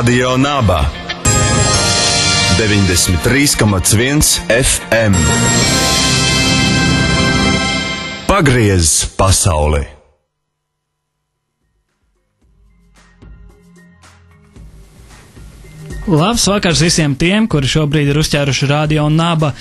Radio Naba 93,1 FM. Pagriez pasauli! Labs vakars visiem tiem, kuri šobrīd ir uzķēruši Radio Naba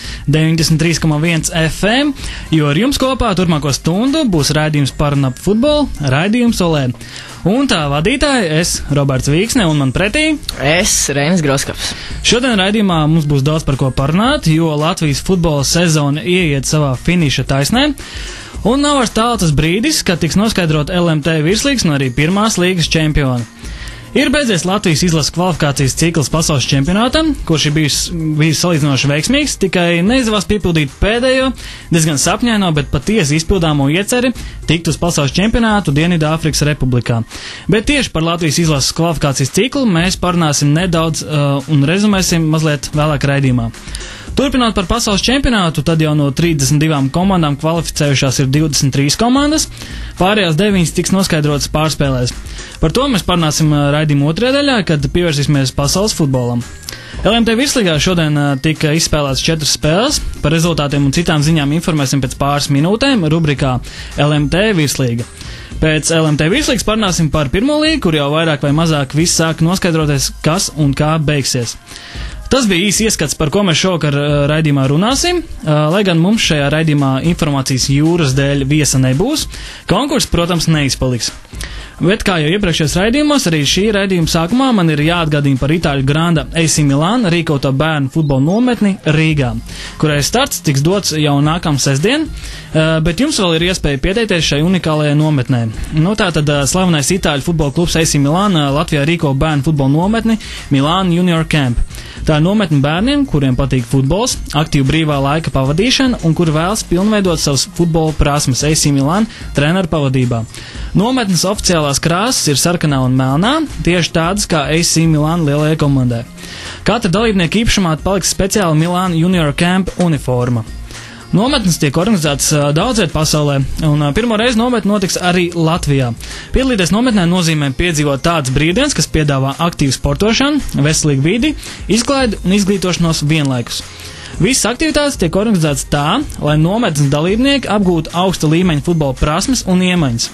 93,1 FM, jo ar jums kopā turpmāko stundu būs raidījums par Naba futbolu, raidījums Olē. Un tā vadītāja es, Roberts Vīksne, un man pretī es, Reinis Groskaps. Šodien raidījumā mums būs daudz par ko parunāt, jo Latvijas futbola sezona ieiet savā finiša taisnē. Un nav vairs tālu tas brīdis, kad tiks noskaidrot LMT virslīgas un arī pirmās līgas čempioni. Ir beidzies Latvijas izlases kvalifikācijas cikls pasaules čempionātam, kurš ir bijis salīdzinoši veiksmīgs, tikai neizdevās piepildīt pēdējo, diezgan sapņaino, bet patiesi izpildāmo ieceri tikt uz pasaules čempionātu Dienvidāfrikas Republikā. Bet tieši par Latvijas izlases kvalifikācijas ciklu mēs parunāsim nedaudz un rezumēsim mazliet vēlāk raidījumā. Turpinot par pasaules čempionātu, tad jau no 32 komandām kvalificējušās ir 23 komandas, pārējās 9 tiks noskaidrotas pārspēlēs. Par to mēs parunāsim raidījuma otrajā daļā, kad pievērsīsimies pasaules futbolam. LMT virslīgā šodien tika izspēlēts 4 spēles, par rezultātiem un citām ziņām informēsim pēc pāris minūtēm rubrikā LMT virslīga. Pēc LMT virslīgas parunāsim par pirmo līgu, kur jau vairāk vai mazāk viss sāk noskaidroties, kas un kā beigsies. Tas bija īsi ieskats, par ko mēs šovakar raidījumā runāsim, lai gan mums šajā raidījumā informācijas jūras dēļ viesa nebūs, konkurss, protams, neizpaliks. Bet, kā jau iepriekšējos raidījumos, arī šī raidījuma sākumā man ir jāatgādina par Itāļu Granda AC Milan rīkoto bērnu futbola nometni Rīgā, kurai starts tiks dots jau nākamā sestdien, bet jums vēl ir iespēja pieteikties šai unikālajai nometnē. Tātad slavenais Itāļu futbola klubs AC Milan Latvijā rīko bērnu futbola nometni Milan Junior Camp. Tā ir nometne bērniem, kuriem patīk futbols, aktīva brīvā laika pavadīšana un kuri vēlas pilnveidot savus futbola prasmes AC Milan treneru pavadībā. Nometnes oficiālās krāsas ir sarkanā un melnā, tieši tādas kā AC Milan lielajai komandai. Katra dalībnieka īpašumā paliks speciāla Milan Junior Camp uniforma. Nometnes tiek organizētas daudzviet pasaulē, un pirmo reizi nometne notiks arī Latvijā. Piedalīties nometnē nozīmē piedzīvot tādas brīvdienas, kas piedāvā aktīvu sportošanu, veselīgu vidi, izklaidi un izglītošanos vienlaikus. Visas aktivitātes tiek organizētas tā, lai nometnes dalībnieki apgūtu augsta līmeņa futbola prasmes un iemaņas.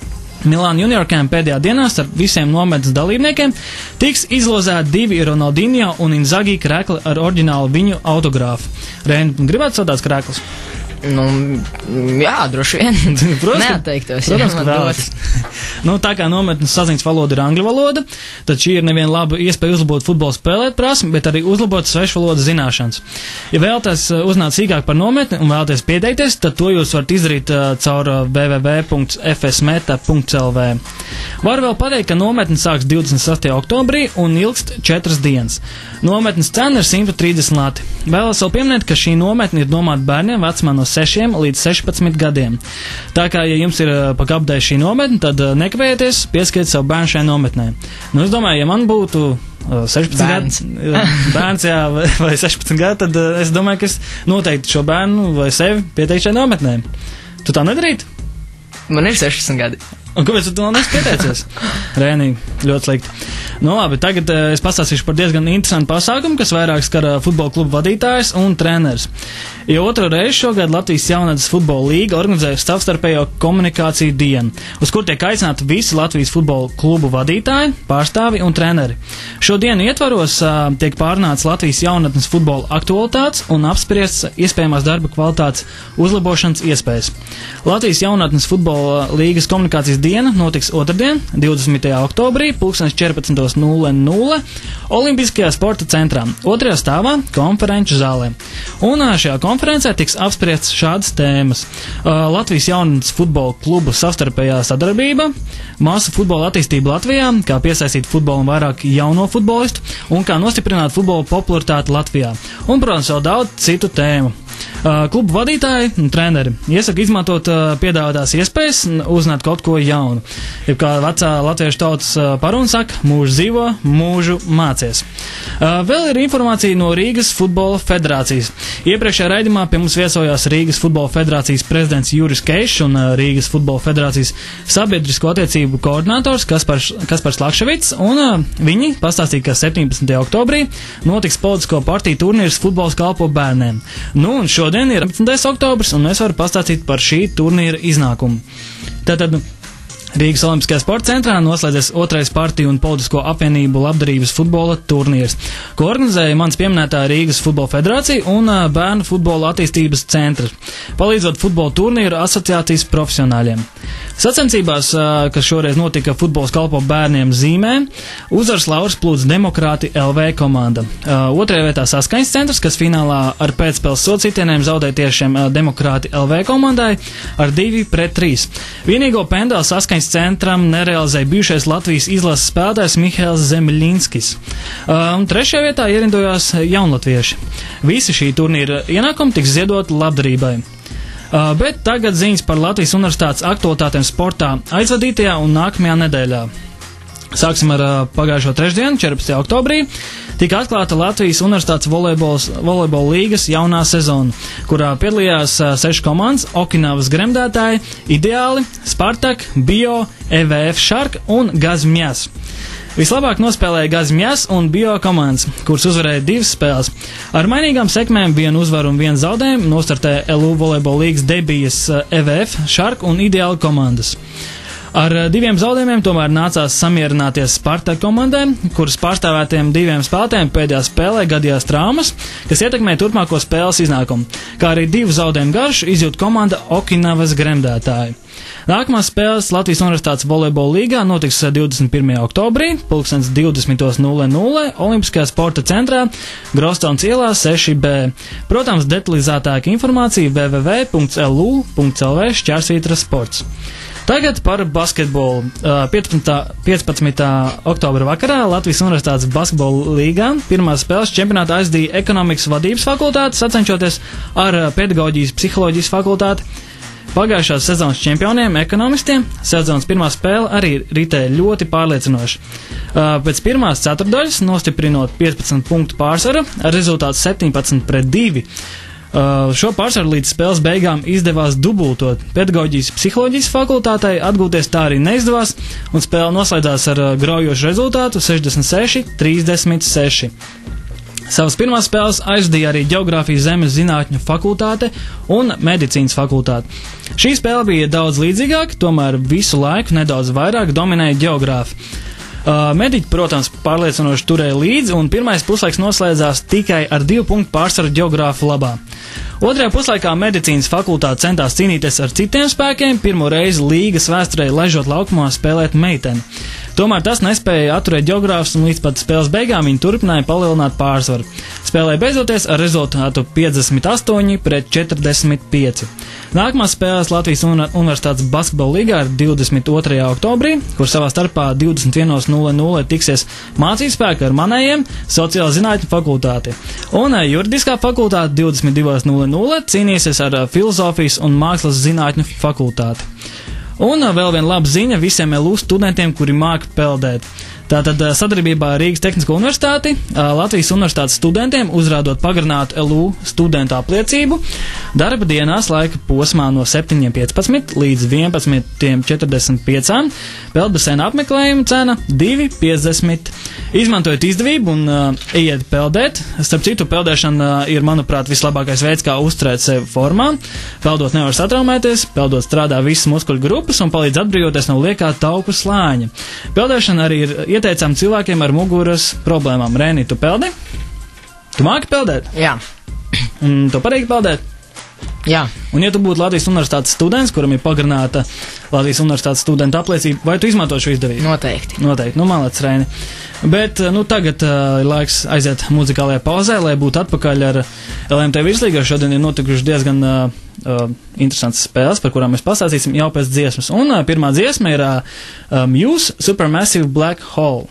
Milan Junior Camp pēdējā dienā starp visiem nometnes dalībniekiem tiks izlozēti 2 Ronaldinho un Inzaghi krekli ar oriģinālu viņu autogrāfu. Reini, gribētu sodāts kreklis? Jā, droši vien. Neatteiktos. Protams, ka vēlas. Tā kā nometnes saziņas valoda ir angļu valoda, tad šī ir nevien laba iespēja uzlabot futbola spēlēt prasmi, bet arī uzlabot svešvalodas zināšanas. Ja vēlaties uzzināt sīkāk par nometni un vēlaties pieteikties, tad to jūs varat izdarīt caur www.fsmeta.lv. Varu vēl pateikt, ka nometne sāks 28. oktobrī un ilgst 4 dienas. Nometnes cena ir 130 lati. Vēlos vēl pieminēt, ka šī nometne ir domāta bērniem vecumā no 6 līdz 16 gadiem. Tā kā, ja jums ir pa kapdei šī nometne, tad nekavējieties, pieskaitiet savu bērnu šai nometnē. Es domāju, ja man būtu 16 bērns, jā, vai 16 gadi, tad es domāju, ka es noteikti šo bērnu vai sevi pieteiktu šai nometnē. Tu tā nedarītu? Man ir 16 gadi. Un kāpēc tu to nespieteicies? Rēnī, ļoti slikti. Labi, tagad es pastāstīšu par diezgan interesantu pasākumu, kas vairāk skar futbola klubu vadītājs un treneris. Jau otro reizi šogad Latvijas jaunatnes futbola līga organizē savstarpējo komunikāciju dienu, uz kur tiek aicināti visi Latvijas futbola klubu vadītāji, pārstāvi un treneri. Šo dienu ietvaros tiek pārunāts Latvijas jaunatnes futbola aktualitātes un apspriests iespējamās darba kvalitātes uzlabošanas iespējas. Latvijas jaunatnes futbola līgas komunikācijas diena notiks otrdien, 20. oktobrī, 14:00 Olimpiskajā sporta centrā, otrajā stāvā konferenču zālē. Un šajā konferencē tiks apspriests šādas tēmas: Latvijas jaunatnes futbola klubu savstarpējā sadarbība, māsu futbola attīstība Latvijā, kā piesaistīt futbolam vairāk jauno futbolistu un kā nostiprināt futbola popularitāti Latvijā. Un, protams, vēl daudz citu tēmu. Klubu vadītāji un treneri iesaka izmantot piedāvātās iespējas un uzzināt kaut ko jaunu. Ja kā vecā latviešu tautas paruna saka, mūžu dzīvo, mūžu mācies. Vēl ir informācija no Rīgas futbola federācijas. Iepriekšējā raidījumā pie mums viesojās Rīgas futbola federācijas prezidents Juris Keišs un Rīgas futbola federācijas sabiedrisko attiecību koordinators Kaspars Lakševits, un viņi pastāstīja, ka 17. oktobrī notiks politisko partiju turnīrs Futbols kalpo bērniem. Nu, un šodien ir 17. oktobrs, un es varu pastāstīt par šī turnīra iznākumu. Tātad Rīgas Olimpiskajā sporta centrā noslēdzies 2. partiju un politisko apvienību labdarības futbola turnīrs, ko organizēja mans pieminētā Rīgas futbola federācija un bērnu futbola attīstības centrs, palīdzot futbola turnīru asociācijas profesionāļiem. Sacensībās, kas šoreiz notika Futbols kalpo bērniem zīmē, uzvaras lauras plūds Demokrāti LV komanda. 2. vietā Saskaņas centrs, kas finālā ar pēcspēles socītieniem zaudēja tiešiem Demokrāti LV komandai ar 2-3. Vienīgo pendeli Saskaņas centram nerealizēja bijušais Latvijas izlases spēlētājs Mihails Zemļinskis. Un 3. vietā ierindojās jaunatvieši. Visi šī turnīra ienākumi tiks ziedoti labdarībai. Bet tagad ziņas par Latvijas universitātes aktualitātēm sportā aizvadītajā un nākamajā nedēļā. Sāksim ar pagājušo trešdienu, 14. oktobrī, tika atklāta Latvijas universitātes volejbola līgas jaunā sezona, kurā piedalījās 6 komandas - Okinavas gremdētāji, Ideāli, Spartak, Bio, EVF Šark un Gazmjas. Vislabāk nospēlēja Gazmjas un Bio komandas, kuras uzvarēja 2 spēles. Ar mainīgām sekmēm 1 uzvaru un 1 zaudējumu nostartēja LU volejbola līgas debijas EVF Šark un Ideāli komandas. Ar 2 zaudējumiem tomēr nācās samierināties Spartak komandai, kuras pārstāvētiem 2 spēlētājiem pēdējā spēlē gadījās traumas, kas ietekmēja turpmāko spēles iznākumu, kā arī 2 zaudējumu garšu izjūt komanda Okinavas gremdētāji. Nākamās spēles Latvijas Universitātes volejbola līgā notiks 21. oktobrī, 20:00 Olimpiskajā sporta centrā, Grostons ielā 6B. Protams, detalizētāka informācija www.lu.lv/sports. Tagad par basketbolu. 15. oktobra vakarā Latvijas Universitātes basketbola līgā pirmās spēles čempionātā aizdīja ekonomikas vadības fakultāte, sacenšoties ar pedagoģijas psiholoģijas fakultāti. Pagājušās sezonas čempioniem, ekonomistiem, sezonas pirmā spēle arī ritēja ļoti pārliecinoši. Pēc pirmās ceturtdaļas, nostiprinot 15 punktu pārsvaru, ar rezultātu 17-2. Šo pārsvaru līdz spēles beigām izdevās dubultot. Pedagoģijas psiholoģijas fakultātei atgūties tā arī neizdevās, un spēle noslēdzās ar graujošu rezultātu 66-36. Savas pirmās spēles aizdīja arī Ģeogrāfijas zemes zinātņu fakultāte un medicīnas fakultāte. Šī spēle bija daudz līdzīgāka, tomēr visu laiku nedaudz vairāk dominēja ģeogrāfi. Mediķi, protams, pārliecinoši turēja līdzi, un pirmais puslaiks noslēdzās tikai ar 2 punktu pārsvaru ģeogrāfu labā. Otrajā puslaikā medicīnas fakultāte centās cīnīties ar citiem spēkiem, pirmo reizi līgas vēsturē laižot laukumā spēlēt meiteni. Tomēr tas nespēja atturēt ģeogrāfus, un līdz pat spēles beigām viņi turpināja palielināt pārsvaru. Spēlē beidzoties ar rezultātu 58-45. Nākamās spēles Latvijas Universitātes basketbola līgā ir 22. oktobrī, kur savā starpā 21:00 tiksies mācībspēki ar manējiem sociāla zinātņu fakultāti. Un juridiskā fakultāte 22:00 cīnīsies ar filozofijas un mākslas zinātņu fakultāti. Un vēl viena laba ziņa visiem LU studentiem, kuri māka peldēt. Tātad sadarbībā ar Rīgas Tehnisko universitāti Latvijas universitātes studentiem uzrādot pagarinātu LU studentu apliecību darba dienās laika posmā no 7:15 līdz 11:45. Peldbaseina apmeklējuma cena 2,50. Izmantojiet izdevību un ejiet peldēt. Starp citu, peldēšana ir, manuprāt, vislabākais veids, kā uzturēt sevi formā. Peldot nevar satraumēties, peldot strādā visas muskuļu grupas un palīdz atbrīvoties no liekā tauku slāņa. Peldēšana arī ir ieteicām cilvēkiem ar muguras problēmām. Rēni, tu peldi? Tu māki peldēt? Jā. Un tu patīk peldēt? Jā. Un ja tu būtu Latvijas Universitātes students, kuram ir pagarināta Latvijas Universitātes studenta apliecība, vai tu izmanto šo izdevību? Noteikti. Noteikti. Nu, malāc, Rēni. Bet, tagad ir laiks aiziet muzikālajā pauzē, lai būtu atpakaļ ar LMT virslīgā. Šodien ir notikuši diezgan interesantas spēles, par kurām mēs pastāstīsim jau pēc dziesmas. Un pirmā dziesma ir Muse Supermassive Black Hole.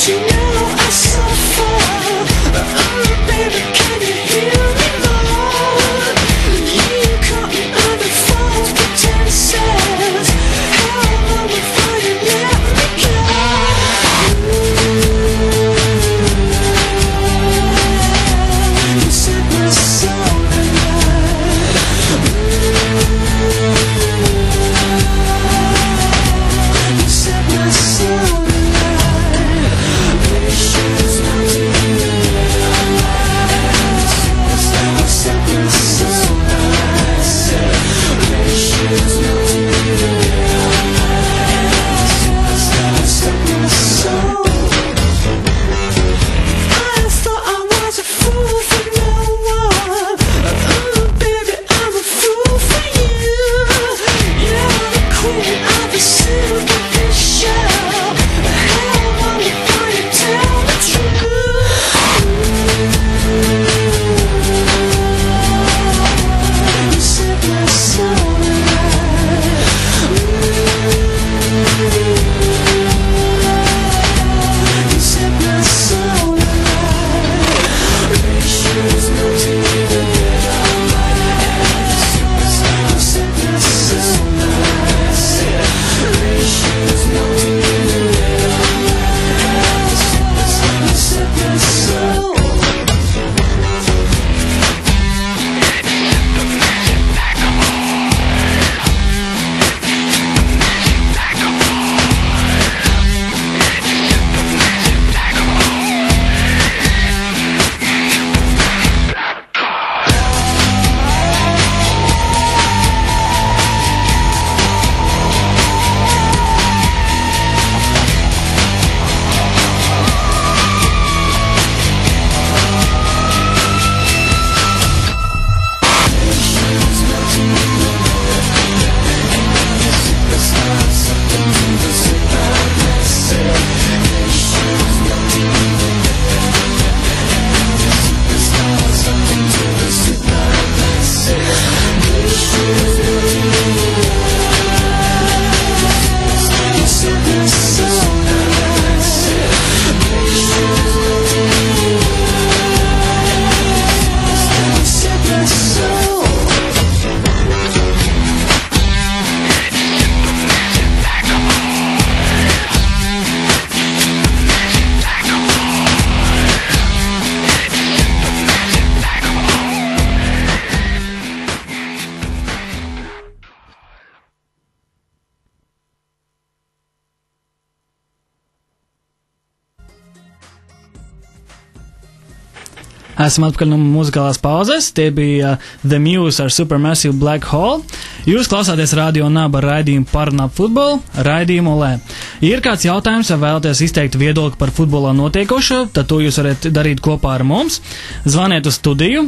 Esam atpakaļ no muzikālās pauzes. Tie bija The Muse ar Supermassive Black Hole. Jūs klausāties Radio Naba raidījumu par Naba futbolu, raidījumu Olē. Ja ir kāds jautājums vai vēlaties izteikt viedokli par futbolā notiekošo, tad to jūs varat darīt kopā ar mums. Zvaniet uz studiju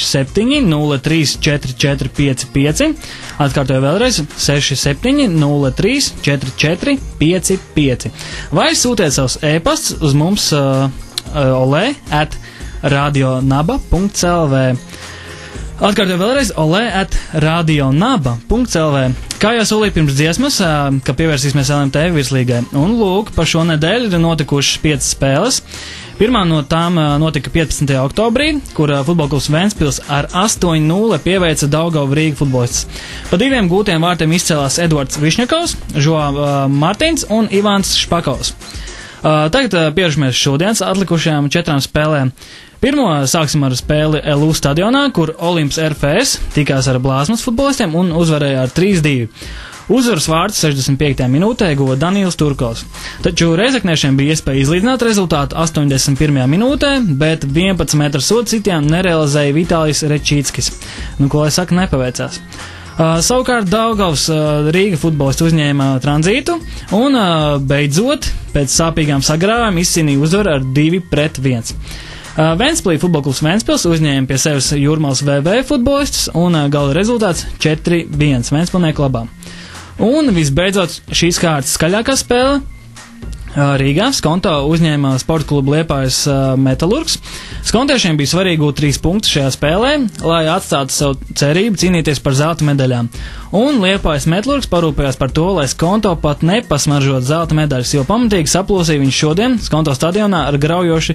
67034455. Atkārtoju vēlreiz 67034455. Vai sūtiet savus e-pasts uz mums ole@radionaba.lv. Atkārtoju vēlreiz ole@radionaba.lv. Kā jau solīju pirms dziesmas, ka pievērsīsimies LMT virslīgai. Un lūk, pa šo nedēļu ir notikušas 5 spēles. Pirmā no tām notika 15. oktobrī, kur futbolklubs Ventspils ar 8-0 pieveica Daugavu Rīgu futbolists. Pa 2 gūtiem vārtiem izcēlās Edvards Višņakovs, Žoā Martins un Ivāns Špakovs. Tagad pievēršamies šodienas atlikušajām 4 spēlēm. Pirmo sāksim ar spēli LU stadionā, kur Olimps RFS tikās ar Blāzmas futbolistiem un uzvarēja ar 3-2. Uzvaras vārds 65. minūtē guva Daniels Turkovs. Taču reizekniešiem bija iespēja izlīdzināt rezultātu 81. minūtē, bet 11 metru sodu sitienu nerealizēja Vitālijs Rečīckis. Nu, ko lai saka, nepaveicās. Savukārt Daugavas Rīga futbolisti uzņēma tranzītu un beidzot pēc sāpīgām sagrāvēm izcīnīja uzvaru ar 2-1. Ventspilī futbolklubs Ventspils uzņēma pie sevis Jūrmals VV futbolistus un gala rezultāts 4-1 Ventspilnieku labā. Un visbeidzot šīs kārtas skaļākā spēle Rīgā Skonto uzņēma sporta klubu Liepājas Metalurgs. Skontiešiem bija svarīgi gūt 3 punktus šajā spēlē, lai atstātu savu cerību cīnīties par zelta medaļām. Un Liepājas Metalurgs parūpējās par to, lai Skonto pat nepasmaržot zelta medaļas, jo pamatīgi saplosīja viņš šodien Skonto stadionā ar graujoši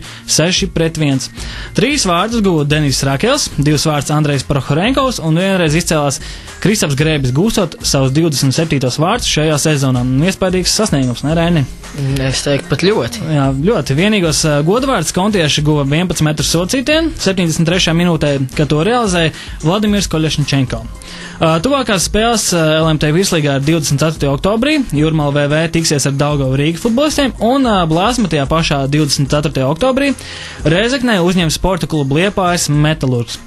6-1. 3 vārdus guva Denis Rakels, 2 vārdus Andrejs Prohorenkovs un vienreiz izcēlās Kristaps Grēbis gūstot savus 27. vārdus šajā sezonā. Iespējīgs sasniegums, ne, Reini? Es teiktu, pat ļoti. Jā, ļoti. Vienīgos godvārds skontieši guva 11 metru socītienu 73. minūtē, kad to realizēja Vladimirs Koļešņčenko. Tuvākās spēles LMT virslīgā ir 24. oktobrī. Jūrmala VV tiksies ar Daugavu Rīga futbolistiem un Blāzma tajā pašā 24. oktobrī Rēzeknē uzņem sporta klubu Liepājas Metalurgs.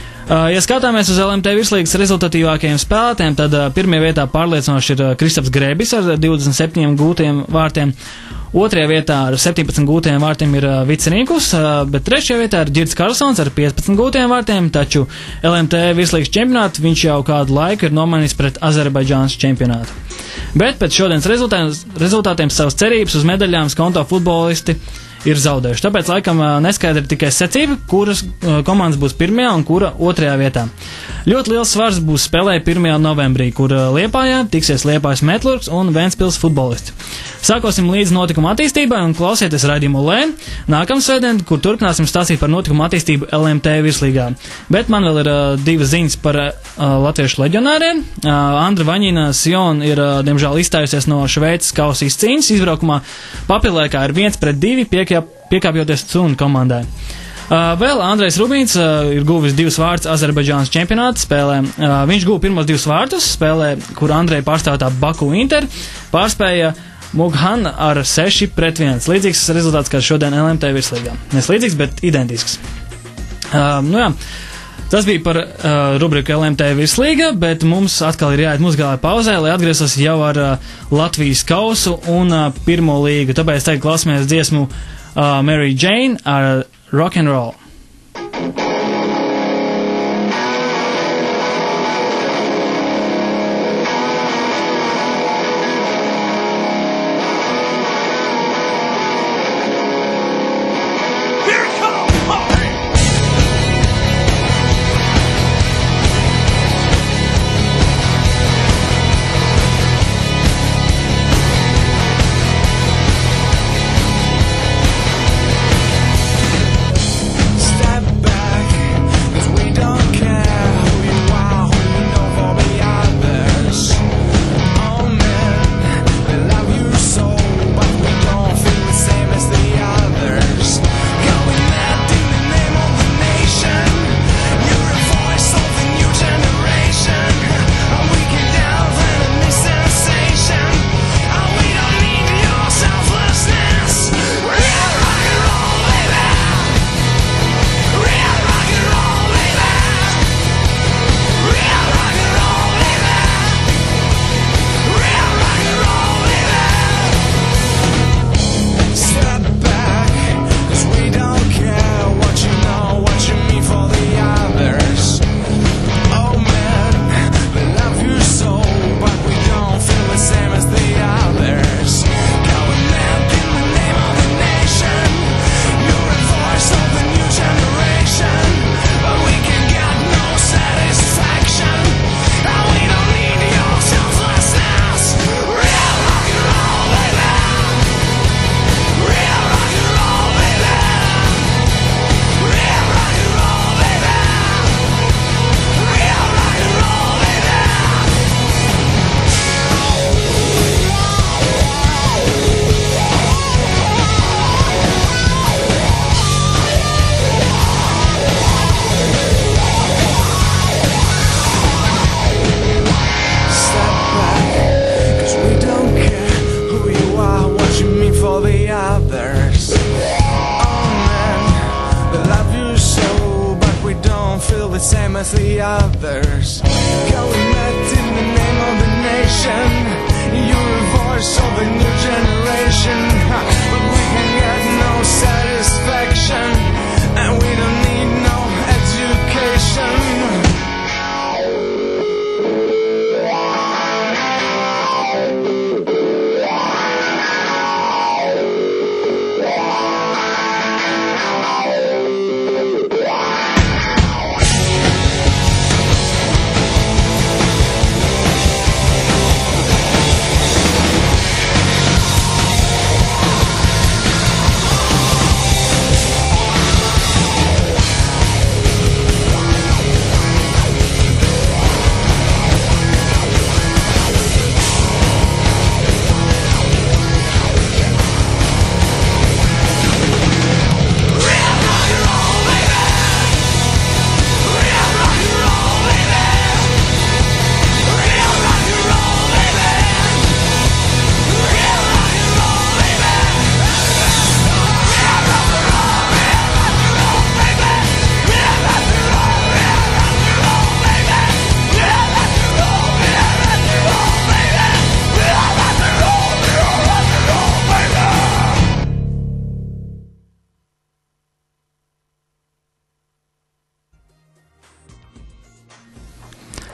Ja skatāmies uz LMT virslīgas rezultatīvākajiem spēlētiem, tad pirmajā vietā pārliecinoši ir Kristaps Grēbis ar 27 gūtiem vārtiem. Otrajā vietā ar 17 gūtiem vārtiem ir Vicinīkus, bet trešajā vietā ir Ģirds Karlsons ar 15 gūtiem vārtiem, taču LMT virslīgas čempionātu viņš jau kādu laiku ir nomainījis pret Azerbaidžānas čempionātu. Bet pēc šodienas rezultātiem savas cerības uz medaļām Skonto futbolisti ir zaudējuši. Tāpēc laikam neskaidra tikai secība, kuras komandas būs pirmajā un kura otrajā vietā. Ļoti liels svars būs spēlē 1. novembrī, kur Liepājā tiksies Liepājas Metalurgs un Ventspils futbolisti. Sākosim līdz notikuma attīstībai un klausieties raidījumu Lē nākamā svētdien, kur turpināsim stāstīt par notikuma attīstību LMT virslīgā. Bet man vēl ir 2 ziņas par latviešu leģionāriem. Andra Vaņina Siona ir diemžēl izstājusies no Šveices kausa izcīņas izbraukumā Papilēkā ar 1-2 piekāpjoties Cūnu komandai. Vēl Andrejs Rubīns ir guvis 2 vārdus Azerbaidžānas čempionāta spēlē. Viņš guva pirmos 2 vārdus spēlē, kur Andreja pārstāvotā Baku Inter pārspēja Mughan ar 6-1. Līdzīgs rezultāts kā šodien LMT virslīgā. Nes līdzīgs, bet identisks. Tas bija par rubriku LMT virslīga, bet mums atkal ir jāiet muzikālajā pauzē, lai atgrieztos jau ar Latvijas kausu un pirmo līgu. Tāpēc tagad klausāmies dziesmu Mary Jane ar Rock and Roll.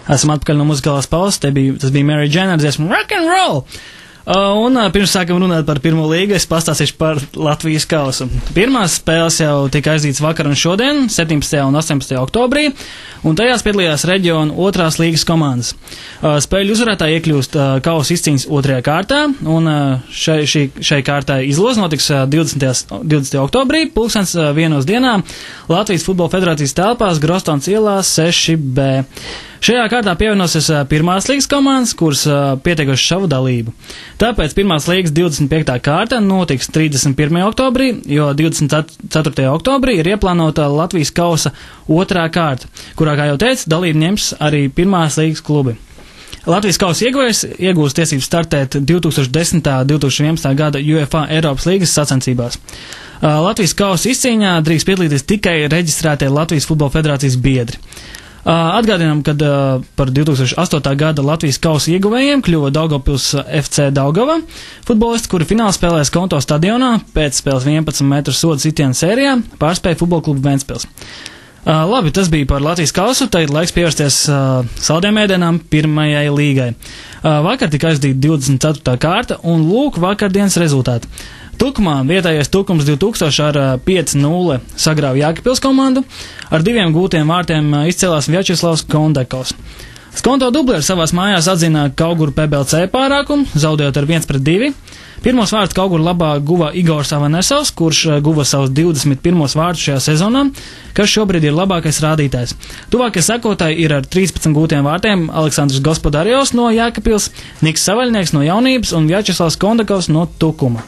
Esam atpakaļ no muzikālās pauzes, tas bija Mary Jane ar dziesmu Rock and Roll. Un pirms sākam runāt par pirmo līgu, es pastāstīšu par Latvijas kausu. Pirmās spēles jau tika aizdītas vakar un šodien, 17. un 18. oktobrī, un tajās piedalījās reģiona otrās līgas komandas. Spēļu uzvarētāji iekļūst kausa izcīņas otrajā kārtā, un šai kārtai izloze notiks 20. oktobrī, 1:00 dienā Latvijas Futbola Federācijas telpās Grostons ielā 6B. Šajā kārtā pievienosies pirmās līgas komandas, kuras pieteikuši savu dalību. Tāpēc pirmās līgas 25. kārta notiks 31. oktobrī, jo 24. oktobrī ir ieplānota Latvijas kausa otrā kārta, kurā, kā jau teicu, dalību ņems arī pirmās līgas klubi. Latvijas kausa ieguvējs iegūs tiesības startēt 2010.–2011. gada UEFA Eiropas līgas sacensībās. Latvijas kausa izcīņā drīkst piedalīties tikai reģistrētie Latvijas Futbola Federācijas biedri. Atgādinām, ka par 2008. gada Latvijas kausa ieguvējiem kļuva Daugavpils FC Daugava futbolisti, kuri finālā spēlēs Konto stadionā pēc spēles 11 metru soda sitiena sērijā pārspēja futbola klubu Ventspils. Labi, tas bija par Latvijas kausu, tagad laiks pievērsties saldiem ēdienām pirmajai līgai. Vakar tika aizdīta 24. kārta un lūk vakardienas rezultāti. Tukumā vietējais Tukums 2000 ar 5-0 sagrāva Jēkabpils komandu, ar 2 gūtiem vārtiem izcēlās Vjačeslavs Kondekovs. Skonto dublieris savās mājās atzina Kauguru PBLC pārākumu, zaudējot ar 1-2. Pirmos vārtus Kauguru labā guva Igors Avanesovs, kurš guva savus 21. vārtus šajā sezonā, kas šobrīd ir labākais rādītājs. Tuvākie sekotāji ir ar 13 gūtiem vārtiem Aleksandrs Gospodarjovs no Jēkabpils, Niks Savaļnieks no Jaunības un Vjačeslavs Kondekovs no Tukuma.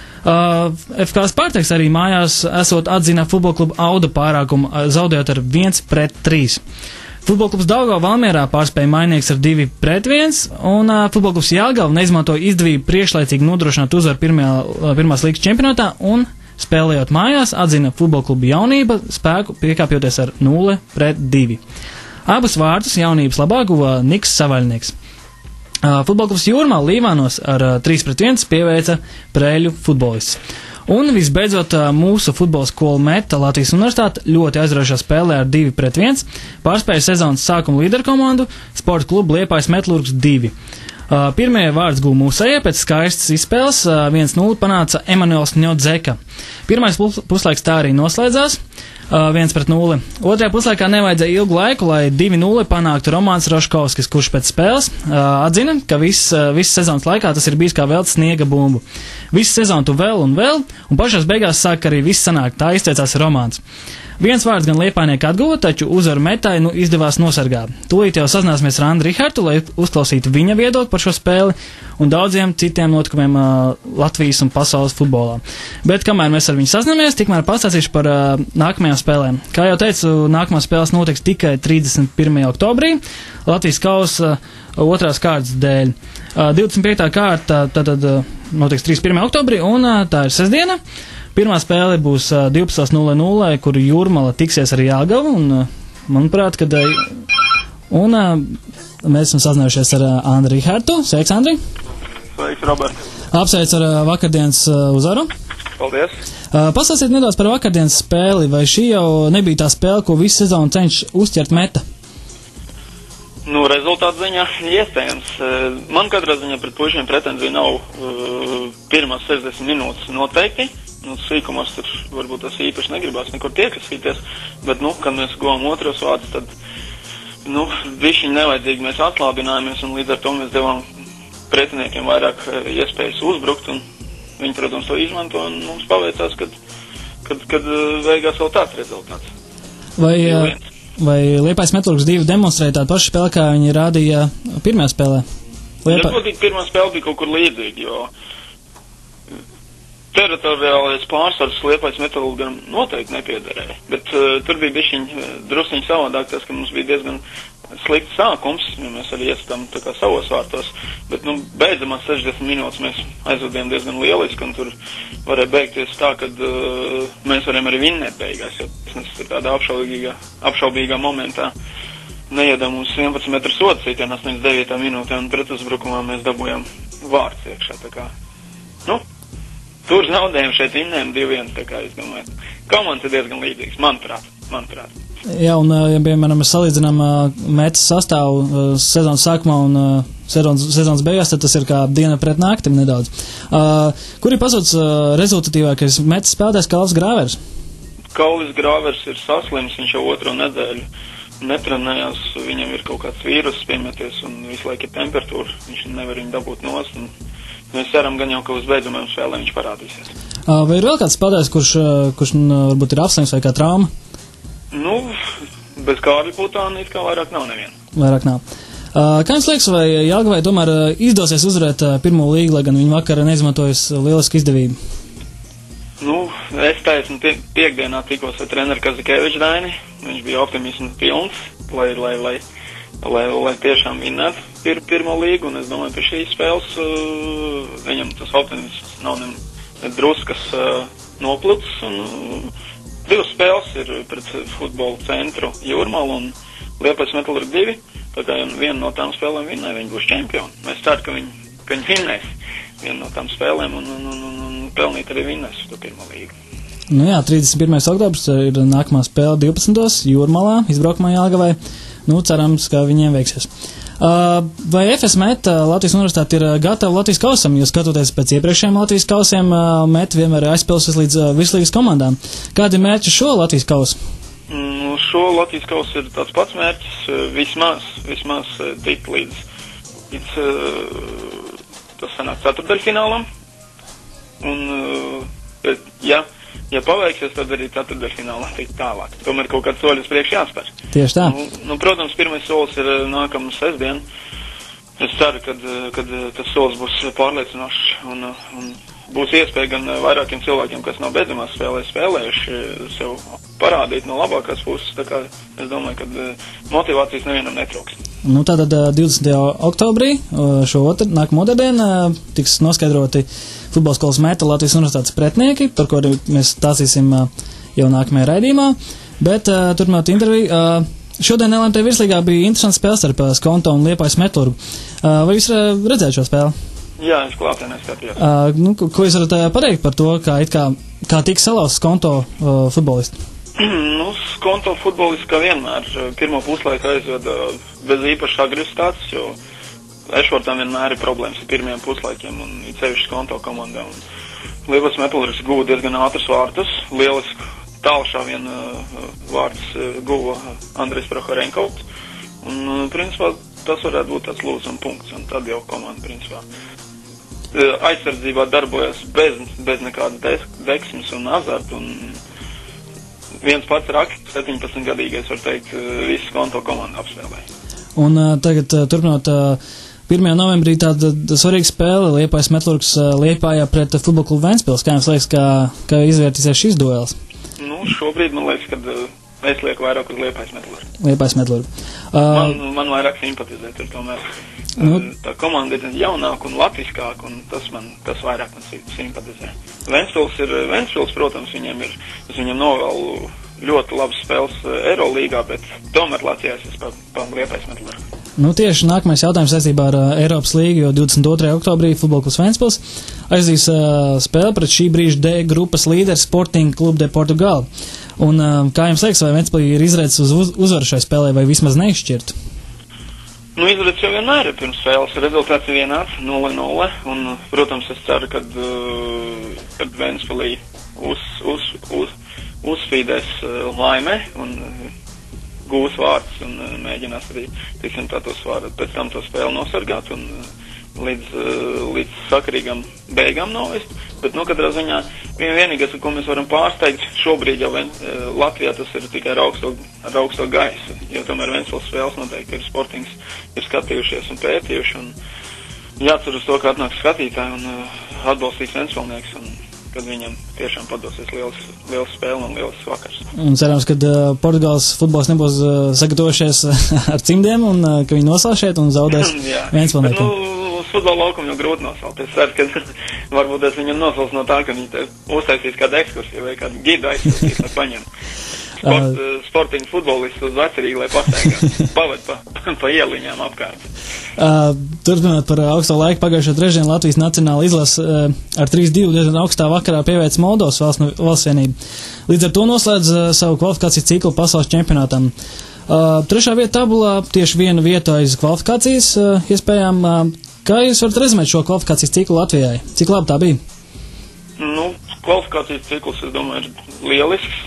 FK Spartaks arī mājās esot atzina futbola klubu Auda pārākumu, zaudējot ar 1-3. Futbola klubs Daugava Valmierā pārspēja Mainieks ar 2-1, un futbola klubs Jelgava neizmantoja izdevību priekšlaicīgi nodrošināt uzvaru pirmās līgas čempionātā un, spēlējot mājās, atzina futbola klubu Jaunība spēku piekāpjoties ar 0-2. Abus vārtus Jaunības labā guva Niks Savaļnieks. Futbola klubs Jūrmāla Līvānos ar 3-1 pieveica Prēļu futbolists. Un visbeidzot mūsu futbola skola Meta Latvijas Universitāte ļoti aizraujošā spēlē ar 2-1 pārspēja sezonas sākuma līderkomandu Sporta klubu Liepājas Metlurgs 2. Pirmie vārds guva mūsējie pēc skaistas izspēles, 1-0 panāca Emanuels Ņodzeka. Pirmais puslaiks tā arī noslēdzās, 1-0. Otrajā puslaikā nevajadzēja ilgu laiku, lai 2-0 panāktu Romāns Roškovskis, kurš pēc spēles atzina, ka viss sezonas laikā tas ir bijis kā velts sniega bumbu. Visu sezonu tu vēl, un pašās beigās sāk arī viss sanāk, tā izteicās Romāns. Viens vārds gan Liepājnieki atguva, taču uzvaru Metai izdevās nosargāt. Tūlīt jau sazināsimies ar Andru Rihartu, lai uzklausītu viņa viedokli par šo spēli un daudziem citiem notikumiem Latvijas un pasaules futbolā. Bet kamēr mēs ar viņu sazināmies, tikmēr pastāstīšu par nākamajām spēlēm. Kā jau teicu, nākamās spēles notiks tikai 31. oktobrī, Latvijas kausa otrās kārtas dēļ. 25. kārta tad notiks 31. oktobrī, un tā ir sestdiena. Pirmā spēle būs 12:00, kur Jūrmala tiksies ar Jelgavu, un, manuprāt, mēs esam sazinājušies ar Andru Rihartu. Sveiks, Andri! Sveiks, Robert! Apsveic ar vakardienas uzvaru. Paldies! Pastāstiet nedaudz par vakardienas spēli, vai šī jau nebija tā spēle, ko visu sezonu cenšas uzķert Meta? Rezultātu ziņā iespējams. Man katrā ziņā pret puišiem pretenzija nav pirmās 60 minūtes noteikti. Sīkumos tur varbūt tas īpaši negribās nekur tiekasīties, bet, kad mēs guvām otros vārdus, tad, bišķiņ nevajadzīgi mēs atslābinājāmies, un līdz ar to mēs devām pretiniekiem vairāk iespējas uzbrukt, un viņi, protams, to izmanto, un mums paveicās, kad beigās vēl tāds rezultāts. Vai Liepājas Metlurgs 2 demonstrēja tādu pašu spēli, kā viņi rādīja pirmajā spēlē? Pirmā spēle bija kaut kur līdzīga, jo teritoriālais pārsvars Liepājas Metlurgam noteikti nepiederēja, bet tur bija bišķiņ drusciņ savādāk tas, ka mums bija diezgan slikts sākums, jo mēs arī iesatām tā kā savos vārtos, bet, beidzamās 60 minūtes mēs aizvadījām diezgan lieliski, un tur varēja beigties tā, kad mēs varējām arī vinnēt beigās, jo tas ir tādā apšaubīgā momentā neiedām mums 11 metru sodu sitienu 89. minūtē, un pretuzbrukumā mēs dabūjām vārds iekšā, tā kā, tur zaudējām šeit vinnējām 2-1, tā kā es domāju, komandas ir diezgan līdzīgas, manuprāt. Jā, un, ja piemēram mēs salīdzinām metas sastāvu sezonas sākumā un sezonas beigās, tad tas ir kā diena pret naktim nedaudz. Kur ir pazudis rezultatīvākais metas spēlētājs Kalvis Grāvers? Kalvis Grāvers ir saslims, viņš jau otro nedēļu netrenējās, viņam ir kaut kāds vīrus piemeties un visu laiku ir temperatūra, viņš nevar viņu dabūt nost. Mēs ceram gan jau, ka uz beidzamajām spēlēm viņš parādīsies. Vai ir vēl kāds spēlētājs, kurš varbūt ir apslims vai kā trauma? Nu, bez Kārļa Putāna it kā vairāk nav neviena. Vairāk nav. Kā jums liekas, vai Jelgavai tomēr izdosies uzvarēt pirmo līgu, lai gan viņi vakar neizmantojas lielisku izdevību? Nu, es taisnu piekdienā tikos ar treneru Kazikeviču Daini. Viņš bija optimisms pilns, lai tiešām vinnētu pirmo līgu, un es domāju, pie šīs spēles viņam tas optimisms nav ne druskas noplucis, un divas spēles ir pret futbola centru Jūrmalu un Liepājas Metalurga 2, tā kā viena no tām spēlēm vinnēja, viņi būs čempioni. Mēs ceram, ka viņi vinnēs vienu no tām spēlēm un pelnīt arī vinnēs to pirmo līgu. Nu jā, 31. oktobrs ir nākamā spēle 12. Jūrmalā, izbraukumā Jelgavai. Nu, cerams, ka viņiem veiksies. Vai FS Met Latvijas universitāte ir gatava Latvijas kausam? Jo skatoties pēc iepriekšējiem Latvijas kausiem, Met vienmēr ir aizpilsies līdz virslīgas komandām. Kādi ir mērķi šo Latvijas kausu? Šo Latvijas kausu ir tāds pats mērķis, vismaz tikt līdz tas sanāk ceturtdaļfinālam. Un, ja paveiksies, tad arī ceturtdaļfinālā tikt tālāk. Tomēr kaut kāds soļus priekš jāspēr. Tieši tā. Protams, pirmais solis ir nākamā sestdien. Es ceru, ka tas solis būs pārliecinošs un būs iespēja gan vairākiem cilvēkiem, kas nav beidzamās spēlējuši, sev parādīt no labākās puses. Tā kā es domāju, ka motivācijas nevienam netrūks. Nu, tātad 20. oktobrī, nākamā otrdiena, tiks noskaidroti futbola skolas Meta Latvijas universitātes pretinieki, par ko mēs stāstīsim jau nākamajā raidījumā. Bet turpinot interviju, šodien LMT virslīgā bija interesants spēles starp Skonto un Liepājas Metalurgu. Vai jūs redzējāt šo spēli? Jā, es klātienē skatījos. Ko jūs varat pateikt par to, kā tika salauzts Skonto futbolisti? Skonto futbolisti kā vienmēr pirmo puslaiku aizveda bez īpašas agresivitātes, jo Ešvortam vienmēr ir problēmas ar pirmiem puslaikiem un it sevišķi Skonto komandā. Liepājas Metalurgs guva diezgan ātrus vārtus, lielisku tālšāvienu vārds guva Andrejs Prohorenkovs, un principā tas varētu būt tāds lūzuma punkts, un tad jau komanda principā aizsardzībā darbojas bez nekādas deksmes un azarta, un viens pats raksts 17-gadīgais, var teikt, visu Skonto komandu apspēlē. Un tagad turpinot 1. novembrī tāda svarīga spēle Liepājas Metalurgs Liepājā pret futbola klubu Ventspils. Kā jums liekas, kā izvērtīsies šis duels? Šobrīd man liekas, ka es lieku vairāk uz Liepājas Metalurgu. Liepājas Metalurgu. Man vairāk simpatizē tur tomēr. Tā komanda ir jaunāka un latviskāka, un tas vairāk man simpatizē. Ventspils, protams, viņam novēlu ļoti labas spēles Eirolīgā, bet tomēr Latvijās es pa Liepājas Metalurgu. Nu, tieši nākamais jautājums saistībā ar Eiropas līgu, jo 22. oktobrī futbola klubs Ventspils aizdīs spēli pret šī brīža D grupas līderi Sporting Club de Portugal. Un kā jums liekas, vai Ventspilī ir izredzes uz uzvaru šai spēlē, vai vismaz neizšķirt? Izredzes jau vienmēr ir pirms spēles. Rezultāts ir vienāds, 0-0, un, protams, es ceru, kad Ventspilī uzspīdēs laime un gūs vārds un mēģinās arī, tiksim, pēc tam to spēli nosargāt un līdz sakarīgam beigām novest. Bet, katrā ziņā vienīgais, ko mēs varam pārsteigt, šobrīd jau Latvijā tas ir tikai ar augsto gaisu, jo tomēr Ventspils spēles noteikti ir Sportings ir skatījušies un pētījuši, un jācer uz to, ka atnāks skatītāji un atbalstīs Ventspilnieks, un kad viņam tiešām padosies liels spēle un liels vakars. Un cerams, ka Portugāles futbols nebūs sagatavojušies ar cimdiem un ka viņi noslāšiet un zaudēs Ventspilniekiem. Uz futbola laukumu jau grūti nosalt. Es ceru, ka varbūt es viņam nosals no tā, ka viņi te uztaisīs kādu ekskursiju vai kādu gidu aizsūtīs, lai paņem. Sportiņu futbolists uz vecerīgu, lai pastaigā, pavad pa ieliņām apkārt. Turpinot par augsto laiku, pagājušo trešdienu Latvijas nacionāla izlase ar 3-2 diezgan augstā vakarā pieveic Moldovas valstsvienību. Līdz ar to noslēdz savu kvalifikācijas ciklu pasaules čempionātam. Trešā vieta tabulā, tieši viena vieta aiz kvalifikācijas iespējām. Kā jūs varat rezumēt šo kvalifikācijas ciklu Latvijai? Cik labi tā bija? Nu, kvalifikācijas cikls, es domāju, ir lielisks.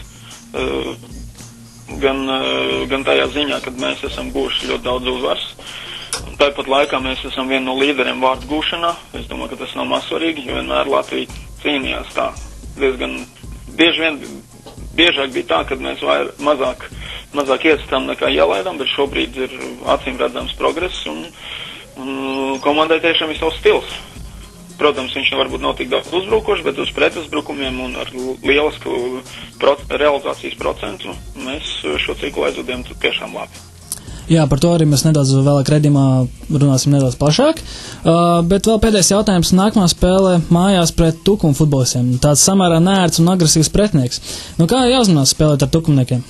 Gan tajā ziņā, kad mēs esam guvuši ļoti daudz uzvaras. Tāpat laikā mēs esam vieni no līderiem vārdu gūšanā. Es domāju, ka tas nav mazsvarīgi, jo vienmēr Latvija cīnījās tā. Diezgan biežāk bija tā, kad mēs mazāk iestām nekā ielaidām, bet šobrīd ir acīm redzams progress un komandai tiešām ir savs stils. Protams, viņš varbūt nav tik daudz uzbrukošs, bet uz pretuzbrukumiem un ar lielisku realizācijas procentu mēs šo ciklu aizvadījām tiešām labi. Jā, par to arī mēs nedaudz vēlāk redzījumā runāsim nedaudz plašāk. Bet vēl pēdējais jautājums. Nākamā spēle mājās pret Tukumu futbolistiem. Tāds samērā neērts un agresīvs pretinieks. Kā jāuzmanās spēlēt ar tukumniekiem?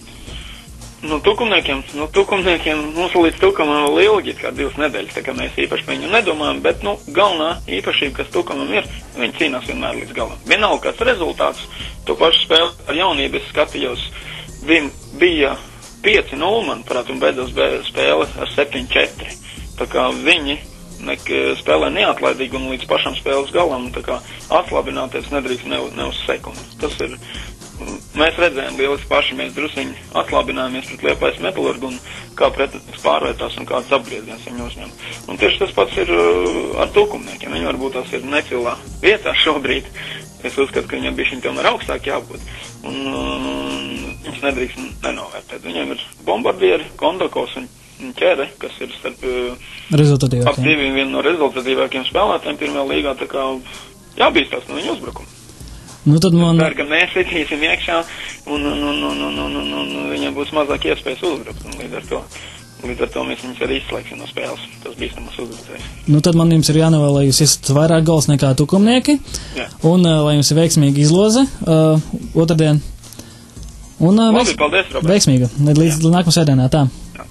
Tukumniekiem mums līdz Tukumam vēl ilgi, kā 2 nedēļas, tā kā mēs īpaši par viņu nedomājam, bet, galvenā īpašība, kas Tukumam ir, viņi cīnās vienmēr līdz galam. Vienalga kāds rezultāts, to pašu spēli ar jaunību es skatījos, bija 5-0, manuprāt, un beidzās spēle ar 7-4. Tā kā viņi spēlē neatlaidīgi un līdz pašam spēles galam, tā kā atslābināties nedrīkst ne uz sekundi. Tas ir, mēs redzējām lieliski paši, mēs drusiņi atslābinājāmies pret Liepājas Metalurgu un kā pretinieks pārvērtās un kāds apgrieziens viņu uzņem. Un tieši tas pats ir ar tukumniekiem. Viņi varbūt tās ir necilā vietā šobrīd. Es uzskatu, ka viņam bišķiņ tomēr augstāk jābūt. Un viņus nedrīkst nenovērtēt. Viņiem ir bombardieri, Kondakos un Ķere, kas ir starp ap divi viena no rezultatīvākiem spēlētājiem pirmajā līgā, tā kā jābīstās no viņu uzbrukuma. Tad man... Ceru, ka mēs sitīsim iekšā un viņiem būs mazāk iespējas uzbrukt. Un līdz ar to mēs viņus arī izslēgsim no spēles. Tas bīstamas uzbrucējs. Tad man jums ir jānovēl, lai jūs esat vairāk gols nekā tukumnieki. Jā. Un lai jums ir veiksmīga izloze otrdien. Un labi, paldies, Robert. Veiksmīga. Līdz nākamā sēdienā. Tā.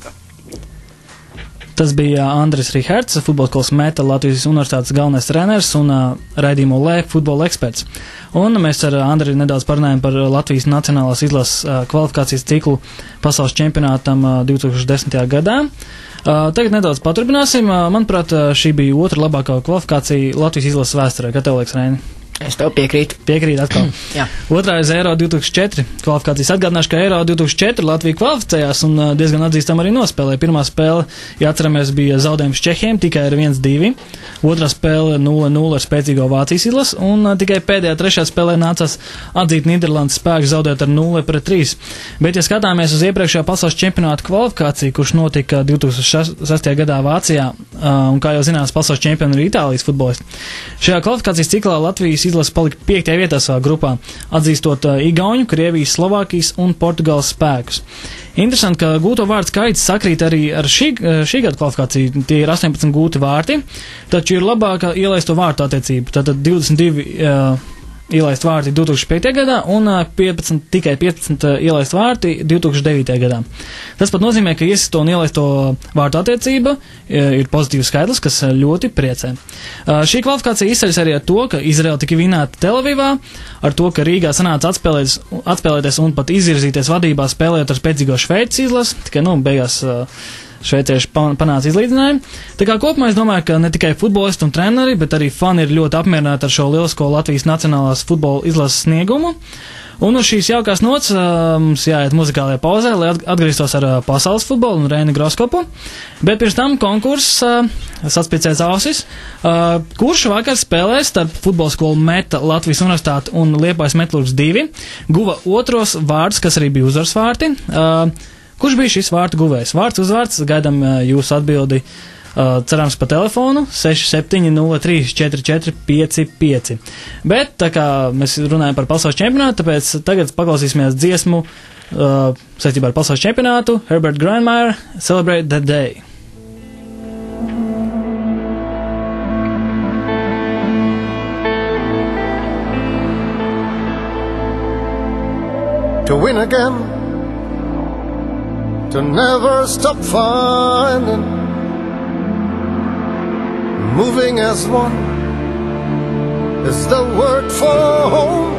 Tas bija Andris Rihards, futbola skolas Meta Latvijas Universitātes galvenais treneris un raidījumu LE futbola eksperts. Un mēs ar Andri nedaudz parunājam par Latvijas nacionālās izlases kvalifikācijas ciklu pasaules čempionātam 2010. gadā. Tagad nedaudz paturpināsim. Manuprāt, šī bija otra labākā kvalifikācija Latvijas izlases vēsturē. Kā tev liekas, Reini? Es tev piekrītu. Piekrīt atkal. Jā. Otrais Eiro 2004 kvalifikācijas. Atgādināšu, ka Eiro 2004 Latvija kvalificējās un diezgan atzīstam arī nospēlēja. Pirmā spēle, ja atceramies, bija zaudējums Čehiem, tikai ar 1-2. Otrā spēle 0-0 ar spēcīgo Vācijas izlasi, un tikai pēdējā trešā spēlē nācās atzīt Nīderlandes spēku zaudēt ar 0-3. Bet, ja skatāmies uz iepriekšējā pasaules čempionāta kvalifikāciju, kurš notika 2006. gadā Vācijā, un kā jau zināms, pasaules čempioni ir Itālijas futbolisti. Šajā kvalifikācijas ciklā Latvijas izlase palika 5. vietā savā grupā, atzīstot Igauņu, Krievijas, Slovākijas un Portugāles spēkus. Interesanti, ka gūto vārdu skaits sakrīt arī ar šī gada kvalifikāciju. Tie ir 18 gūti vārti, taču ir labākā ielaisto vārtu attiecība. Tātad 22 ielaist vārti 2005. gadā un tikai 15 ielaist vārti 2009. gadā. Tas pat nozīmē, ka iesisto un ielaisto vārtu attiecība ir pozitīvs skaidrs, kas ļoti priecē. Šī kvalifikācija izceļas arī ar to, ka Izraela tika vinēta Telavivā, ar to, ka Rīgā sanāca atspēlēties un pat izvirzīties vadībā spēlējot ar spēcīgo Šveices izlasi, tikai, beigās šveicieši panāca izlīdzinājumu. Tā kā kopumā es domāju, ka ne tikai futbolisti un treneri, bet arī fani ir ļoti apmierināti ar šo lielisko Latvijas nacionālās futbola izlases sniegumu. Un uz šīs jaukās nots mums jāiet muzikālajā pauzē, lai atgrieztos ar pasaules futbolu un Reini Groskopu. Bet pirms tam konkurss saspiecēts ausis. Kurš vakar spēlēs starp futbola skolu Meta Latvijas Universitāti un Liepājas Metalurgs 2 guva otros vārdus, kas arī bija uzvaras vārti. Kurš bija šis vārtu guvējs? Vārds uzvārds, gaidām jūsu atbildi, cerams pa telefonu 67034455. Bet tā kā mēs runājam par pasaules čempionātu, tāpēc tagad paklausīsimies dziesmu saistībā ar pasaules čempionātu Herbert Grönemeyer, Celebrate That Day. To win again to never stop finding, moving as one is the word for home.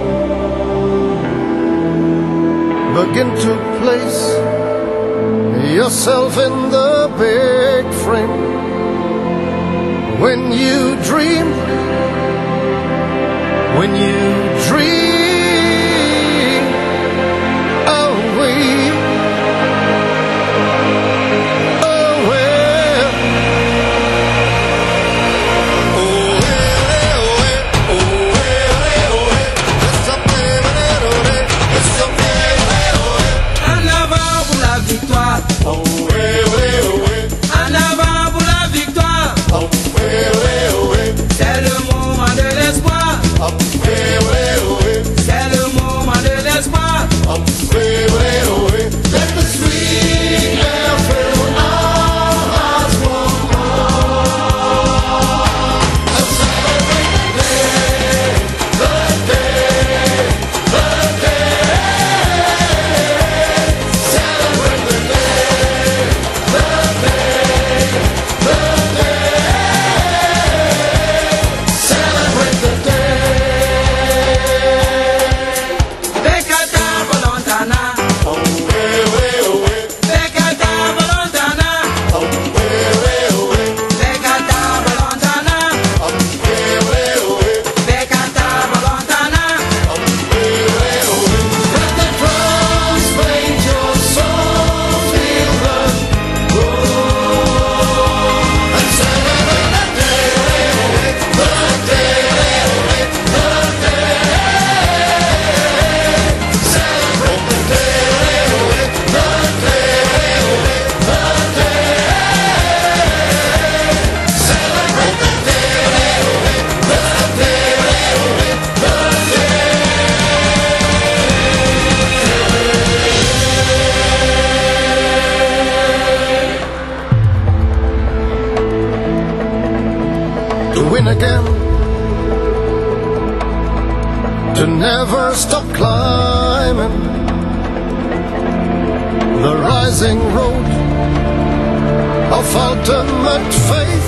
Begin to place yourself in the big frame. When you dream away, again, to never stop climbing the rising road of ultimate faith,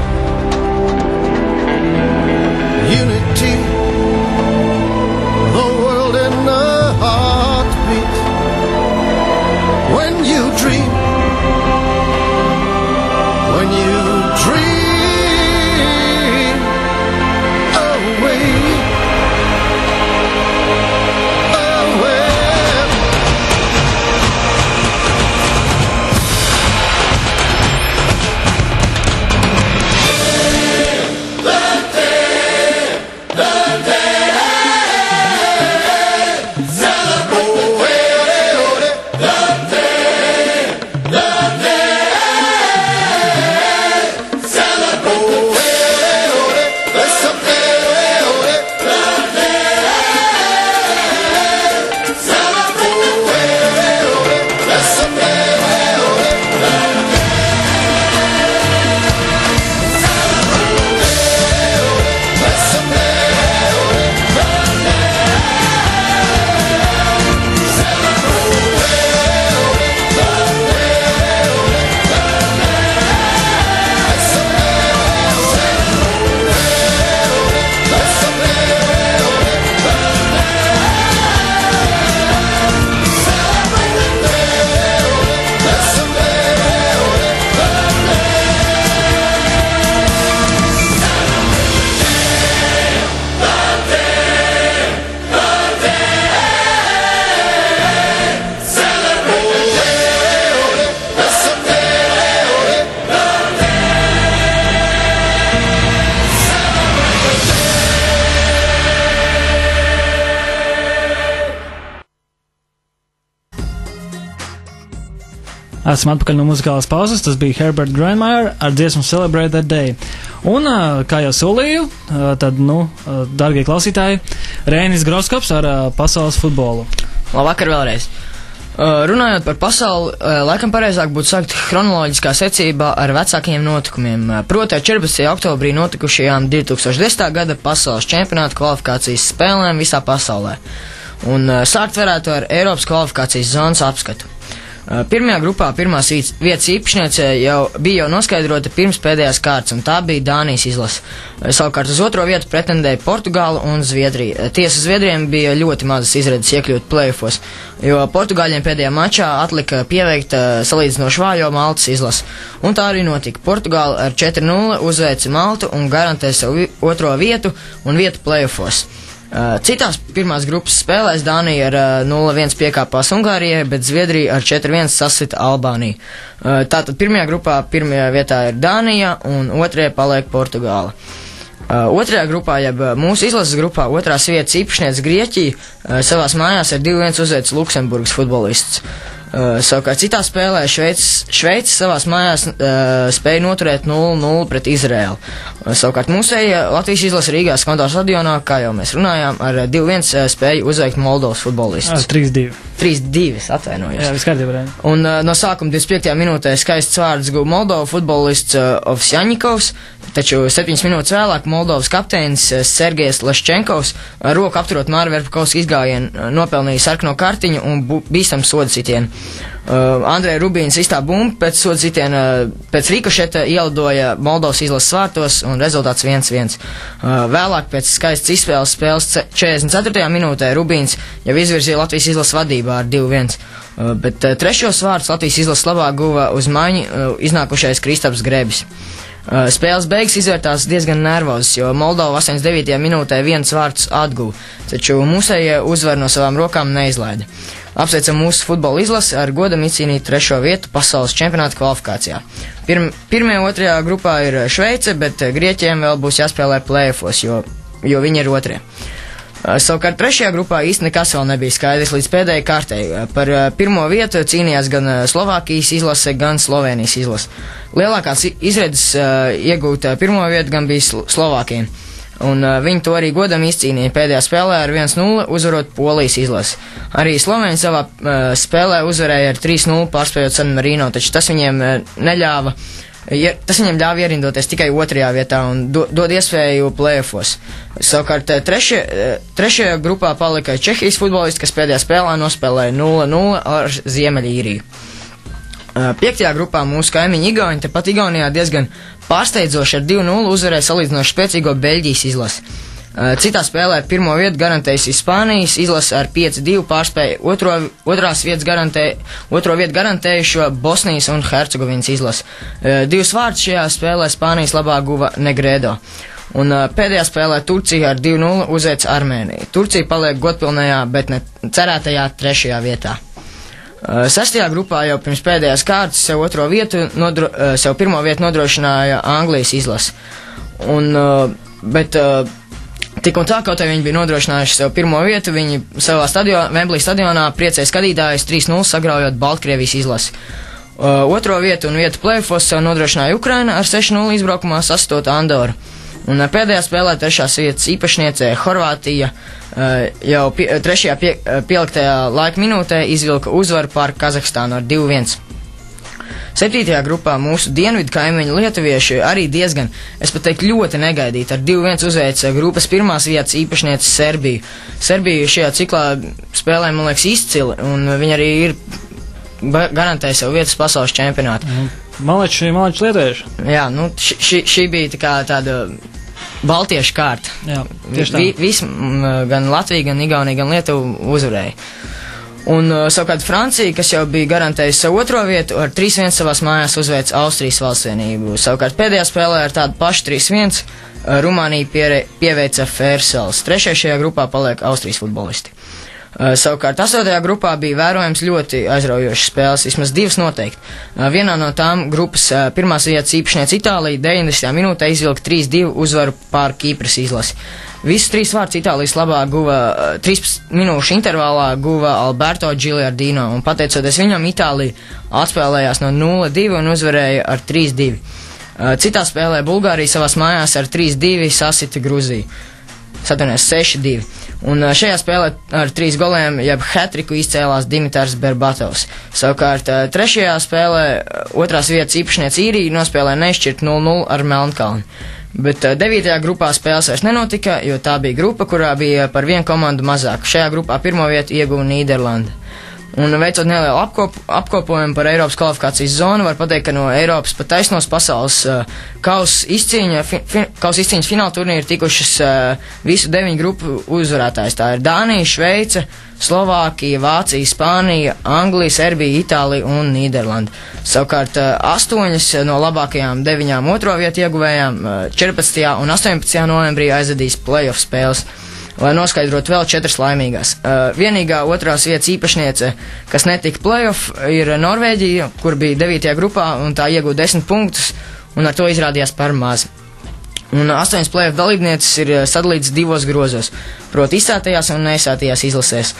unity, the world in a heartbeat. When you dream Esam atpakaļ no muzikālās pauzes, tas bija Herbert Grönemeyer ar dziesmu Celebrate That Day. Un, kā jau solīju, tad, dargie klausītāji, Rēnis Groskops ar pasaules futbolu. Labvakar vēlreiz. Runājot par pasauli, laikam pareizāk būtu sākt chronoloģiskā secībā ar vecākajiem notikumiem. Proti, 14. oktobrī notikušajām 2010. gada pasaules čempionāta kvalifikācijas spēlēm visā pasaulē. Un sākt varētu ar Eiropas kvalifikācijas zonas apskatu. Pirmajā grupā pirmās vietas īpašniece bija noskaidrota pirms pēdējās kārtas, un tā bija Dānijas izlase. Savukārt uz otro vietu pretendēja Portugāla un Zviedrija. Tiesa Zviedrijiem bija ļoti mazas izredzes iekļūt play-offos, jo Portugāļiem pēdējā mačā atlika pieveikt salīdzinoši vājo Maltas izlasi. Un tā arī notika. Portugāla ar 4-0 uzveica Maltu un garantēja savu otro vietu un vietu play-offos. Citās pirmās grupas spēlēs Dānija ar 0-1 piekāpās Ungārijai, bet Zviedrija ar 4-1 sasita Albāniju. Tātad pirmajā grupā pirmajā vietā ir Dānija un otrajā paliek Portugāla. Otrajā grupā, jeb mūsu izlases grupā, otrās vietas īpašniece Grieķija savās mājās ar 2-1 uzveica Luksemburgas futbolists. Savukārt citā spēlē Šveice savās mājās spēja noturēt 0-0 pret Izraēlu. Savukārt mūsēja Latvijas izlase Rīgā Skandā stadionā, kā jau mēs runājām, ar 2-1 spēju uzveikt Moldovas futbolistus. 3-2. 3-2, atvainojos. Jā, viss kārtībā. Un no sākuma 25. minūtē skaists vārds guva Moldova futbolists Ovsjaņikovs, taču 7 minūtes vēlāk Moldovas kapteinis Sergejs Leščenkovs roku apturot Māra Verpakovska izgājienu nopelnīja sarkano kartiņu un bīstam soda sitienu. Andrei Rubīns istā bumba pēc soda sitiena pēc rikošeta ielidoja Moldovas izlases vārtos un rezultāts 1-1. Vēlāk pēc skaistas izspēles spēles 44. minūtē Rubīns jau izvirzīja Latvijas izlases vadībā ar 2-1. Bet trešos vārdus Latvijas izlases labā guva uz maiņu iznākušais Kristaps Grebis. Spēles beigas izvērtās diezgan nervozas, jo Moldova 89. minūtē viens vārds atguva, taču mūsējie uzvar no savām rokām neizlaida. Apsveicam mūsu futbola izlasi ar godam izcīnīt 3. vietu pasaules čempionāta kvalifikācijā. Pirmajā, otrajā grupā ir Šveice, bet Grieķiem vēl būs jāspēlē play-offos, jo viņi ir otrie. Savukārt 3. grupā īsti nekas vēl nebija skaidrs līdz pēdējai kārtei. Par pirmo vietu cīnījās gan Slovākijas izlase, gan Slovēnijas izlase. Lielākās izredzes iegūt pirmo vietu gan bija Slovākiem, un viņi to arī godam izcīnīja pēdējā spēlē ar 1-0 uzvarot Polijas izlasi. Arī Slovēņi savā spēlē uzvarēja ar 3-0 pārspējot San Marino, taču tas viņiem neļāva. Tas viņam ļāva ierindoties tikai otrajā vietā un dod iespēju play-offos. Savukārt trešajā grupā palika Čehijas futbolisti, kas pēdējā spēlē nospēlēja 0-0 ar Ziemeļīriju. 5. grupā mūsu kaimiņi Igauni, tepat Igaunijā diezgan pārsteidzoši ar 2-0 uzvarēja salīdzinoši spēcīgo Beļģijas izlasi. Citā spēlē pirmo vietu garantējusi Spānijas izlase ar 5-2 pārspēja otro vietu garantējušo Bosnijas un Hercegovinas izlasi. 2 vārdus šajā spēlē Spānijas labā guva Negredo. Un pēdējā spēlē Turcija ar 2-0 uzveica Armēniju. Turcija paliek godpilnajā, bet ne cerētajā 3. vietā. 6. grupā jau pirms pēdējās kārtas sev pirmo vietu nodrošināja Anglijas izlase. Bet tik un tā, kaut arī viņi bija nodrošinājuši sev pirmo vietu, viņi savā Wembley stadionā priecēja skatītājus 3-0 sagraujot Baltkrievijas izlasi. Otro vietu un vietu play-offos sev nodrošināja Ukraina ar 6-0 izbraukumā sastot Andoru. Un pēdējā spēlē 3. vietas īpašniece Horvātija jau 3. pieliktajā laika minūtē izvilka uzvaru pār Kazahstānu ar 2-1. 7. grupā mūsu dienvidu kaimiņu lietuvieši arī diezgan, es pat teiktu, ļoti negaidīti ar 2-1 uzveica grupas pirmās vietas īpašniece Serbiju. Serbija šajā ciklā spēlē, man liekas, izcili, un viņi arī ir garantēja sev vietas pasaules čempionātu. Maleči lietuvieši. Jā, nu, šī bija tāda baltiešu kārta. Jā, tieši tā. Visi, gan Latvija, gan Igaunija, gan Lietuva uzvarēja. Un savukārt Francija, kas jau bija garantējusi savu otro vietu, ar 3-1 savās mājās uzveica Austrijas valstsvienību. Savukārt pēdējā spēlē ar tādu pašu 3-1 Rumānija pieveica Fērsels. 3. šajā grupā paliek Austrijas futbolisti. Savukārt 8. grupā bija vērojams ļoti aizraujošas spēles, vismaz 2 noteikti. Vienā no tām grupas pirmās vietas īpašniece Itālija 90. minūtē izvilka 3-2 uzvaru pār Kīpras izlasi. Visus 3 vārdus Itālijas labā guva 13 minūšu intervālā guva Alberto Gilardino, un pateicoties viņam Itālija atspēlējās no 0-2 un uzvarēja ar 3-2. Citā spēlē Bulgārija savās mājās ar 3-2 sasita Gruziju. Satunēs 6-2. Un šajā spēlē ar 3 goliem, jeb hat-triku izcēlās Dimitars Berbatovs. Savukārt 3. spēlē 2. vietas īpašniece Īrija nospēlēja nešķirt 0-0 ar Melnkalni. Bet 9. grupā spēles vairs nenotika, jo tā bija grupa, kurā bija par 1 komandu mazāk. Šajā grupā pirmo vietu ieguva Nīderlanda. Un veicot nelielu apkopojumu par Eiropas kvalifikācijas zonu, var pateikt, ka no Eiropas pat taisnos pasaules kausa izcīņas fināla turnīra tikušas visu 9 grupu uzvarētājs. Tā ir Dānija, Šveice, Slovākija, Vācija, Spānija, Anglija, Serbija, Itālija un Nīderlanda. Savukārt 8 no labākajām 9 otro vietu ieguvējām 14. un 18. novembrī aizvedīs playoff spēles, lai noskaidrotu vēl 4 laimīgās. Vienīgā otrās vietas īpašniece, kas netika playoff, ir Norvēģija, kur bija 9. grupā un tā iegūta 10 punktus, un ar to izrādījās par maz. Un 8 playoff dalībnieces ir sadalīts 2 grozos, proti izsētajās un neizsētajās izlasēs.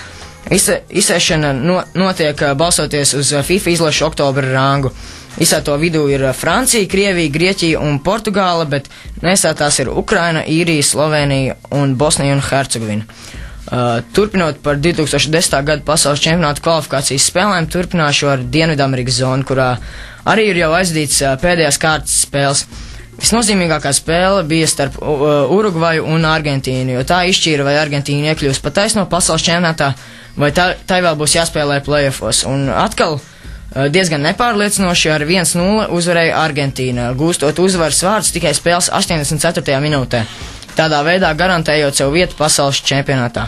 Izsēšana notiek balsoties uz FIFA izlašu oktobra rangu. Izsēto vidū ir Francija, Krievija, Grieķija un Portugāla, bet neizsētās ir Ukraina, Īrija, Slovenija un Bosnija un Hercegovina. Turpinot par 2010. gada pasaules čempionāta kvalifikācijas spēlēm, turpināšu ar Dienvidamerikas zonu, kurā arī ir jau aizdīts pēdējās kārtas spēles. Visnozīmīgākā spēle bija starp Urugvaju un Argentīnu, jo tā izšķīra, vai Argentīna iekļūs pa taisno pasaules čempionātā, vai tai vēl būs jāspēlē playoffos. Un atkal diezgan nepārliecinoši ar 1-0 uzvarēja Argentīna, gūstot uzvaras vārdus tikai spēles 84. minūtē, tādā veidā garantējot sev vietu pasaules čempionātā.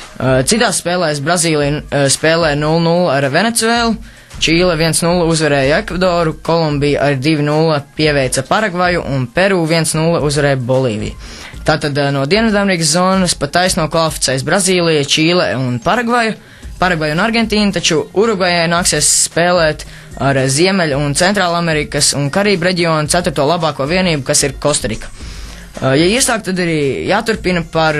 Citās spēlēs Brazīlija spēlē 0-0 ar Venecuēlu, Čīle 1-0 uzvarēja Ekvadoru, Kolumbija ar 2-0 pieveica Paragvaju un Peru 1-0 uzvarēja Bolīviju. Tātad no Dienvidamerikas zonas pa taisno kvalificēs Brazīlija, Čīle un Paragvaju un Argentīna, taču Urugvajai nāksies spēlēt ar Ziemeļu un Centrālamerikas un Karību reģionu 4. labāko vienību, kas ir Kostarika. Ja iesāk, tad arī jāturpina par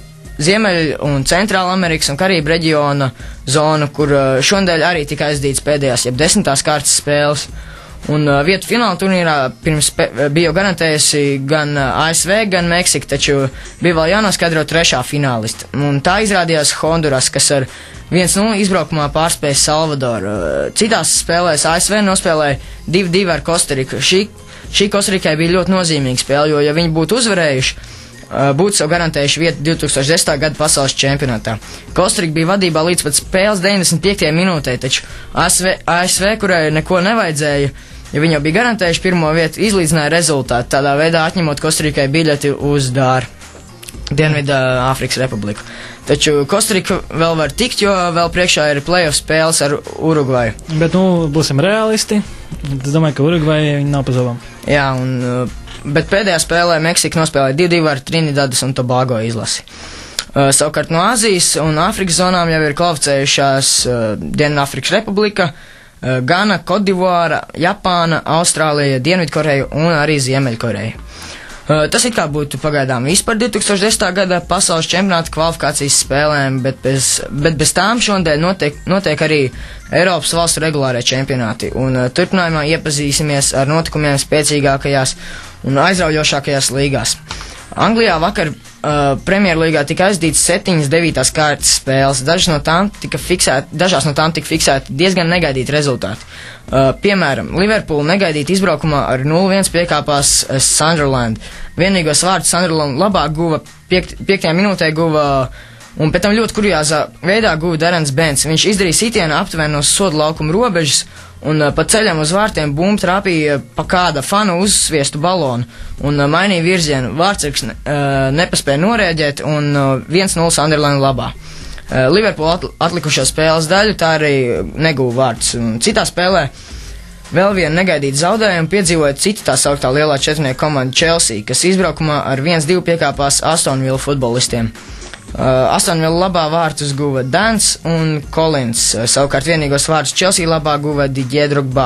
Ziemeļu un Centrālamerikas un Karību reģiona zonu, kur šonadēļ arī tika aizdīts pēdējās, jeb 10. kārtas spēles. Un vietu fināla turnīrā pirms bija jau garantējusi gan ASV, gan Meksika, taču bija vēl jānoskaidro 3. finālista. Un tā izrādījās Honduras, kas ar 1-0 izbraukumā pārspēja Salvadoru. Citās spēlēs ASV nospēlēja 2-2 ar Kostariku. Šī Kostarikai bija ļoti nozīmīga spēle, jo ja viņi būtu uzvarējuši, būtu sev garantējuši vietu 2010. gada pasaules čempionātā. Kostarika bija vadībā līdz pat spēles 95. minūtē, taču ASV, kurai neko nevajadzēja, ja viņi jau bija garantējuši pirmo vietu, izlīdzināja rezultātu, tādā veidā atņemot Kostarikai biļeti uz Dāru, Dienvidāfrikas Republiku. Taču Kostarika vēl var tikt, jo vēl priekšā ir playoff spēles ar Urugvaju. Bet, būsim realisti. Es domāju, ka Urugvajai viņi nav pa zobam. Jā, bet pēdējā spēlē Meksika nospēlēja 2-2 ar Trinidadas un Tobago izlasi. Savukārt no Āzijas un Āfrikas zonām jau ir kvalificējušās Dienvidāfrikas Republika, Gana, Kodivāra, Japāna, Austrālija, Dienvidkoreja un arī Ziemeļkoreja. Tas it kā būtu pagaidām viss par 2010. gada pasaules čempionāta kvalifikācijas spēlēm, bet bez tām šodien notiek arī Eiropas valstu regulārie čempionāti, un turpinājumā iepazīsimies ar notikumiem spēcīgākajās un aizraujošākajās līgās. Anglijā vakar Premjerlīgā tika aizdīts 7 9. kārtas spēles, dažās no tām tika fiksēti diezgan negaidīti rezultāti. Piemēram, Liverpool negaidīti izbraukumā ar 0-1 piekāpās Sunderland. Vienīgos vārdus Sunderland labāk guva 5. minūtē un pēc tam ļoti kurjāzā veidā guva Darrens Bents. Viņš izdarīja sitienu aptuveni no soda laukuma robežas, un pa ceļam uz vārtiem bumba trāpīja pa kāda fanu uzsviestu balonu un mainīja virzienu. Vārtsargs nepaspēja norēģēt un 1-0 Sunderland labā. Liverpool atlikušo spēles daļu tā arī neguva vārds. Citā spēlē vēl vienu negaidītu zaudējumu piedzīvoja cita tā sauktā lielā četrnieku komanda Chelsea, kas izbraukumā ar 1-2 piekāpās Aston Villa futbolistiem. Aston Villa labā vārtus guva Dans un Collins, savukārt vienīgos vārtus Chelsea labā guva Didier Drogba.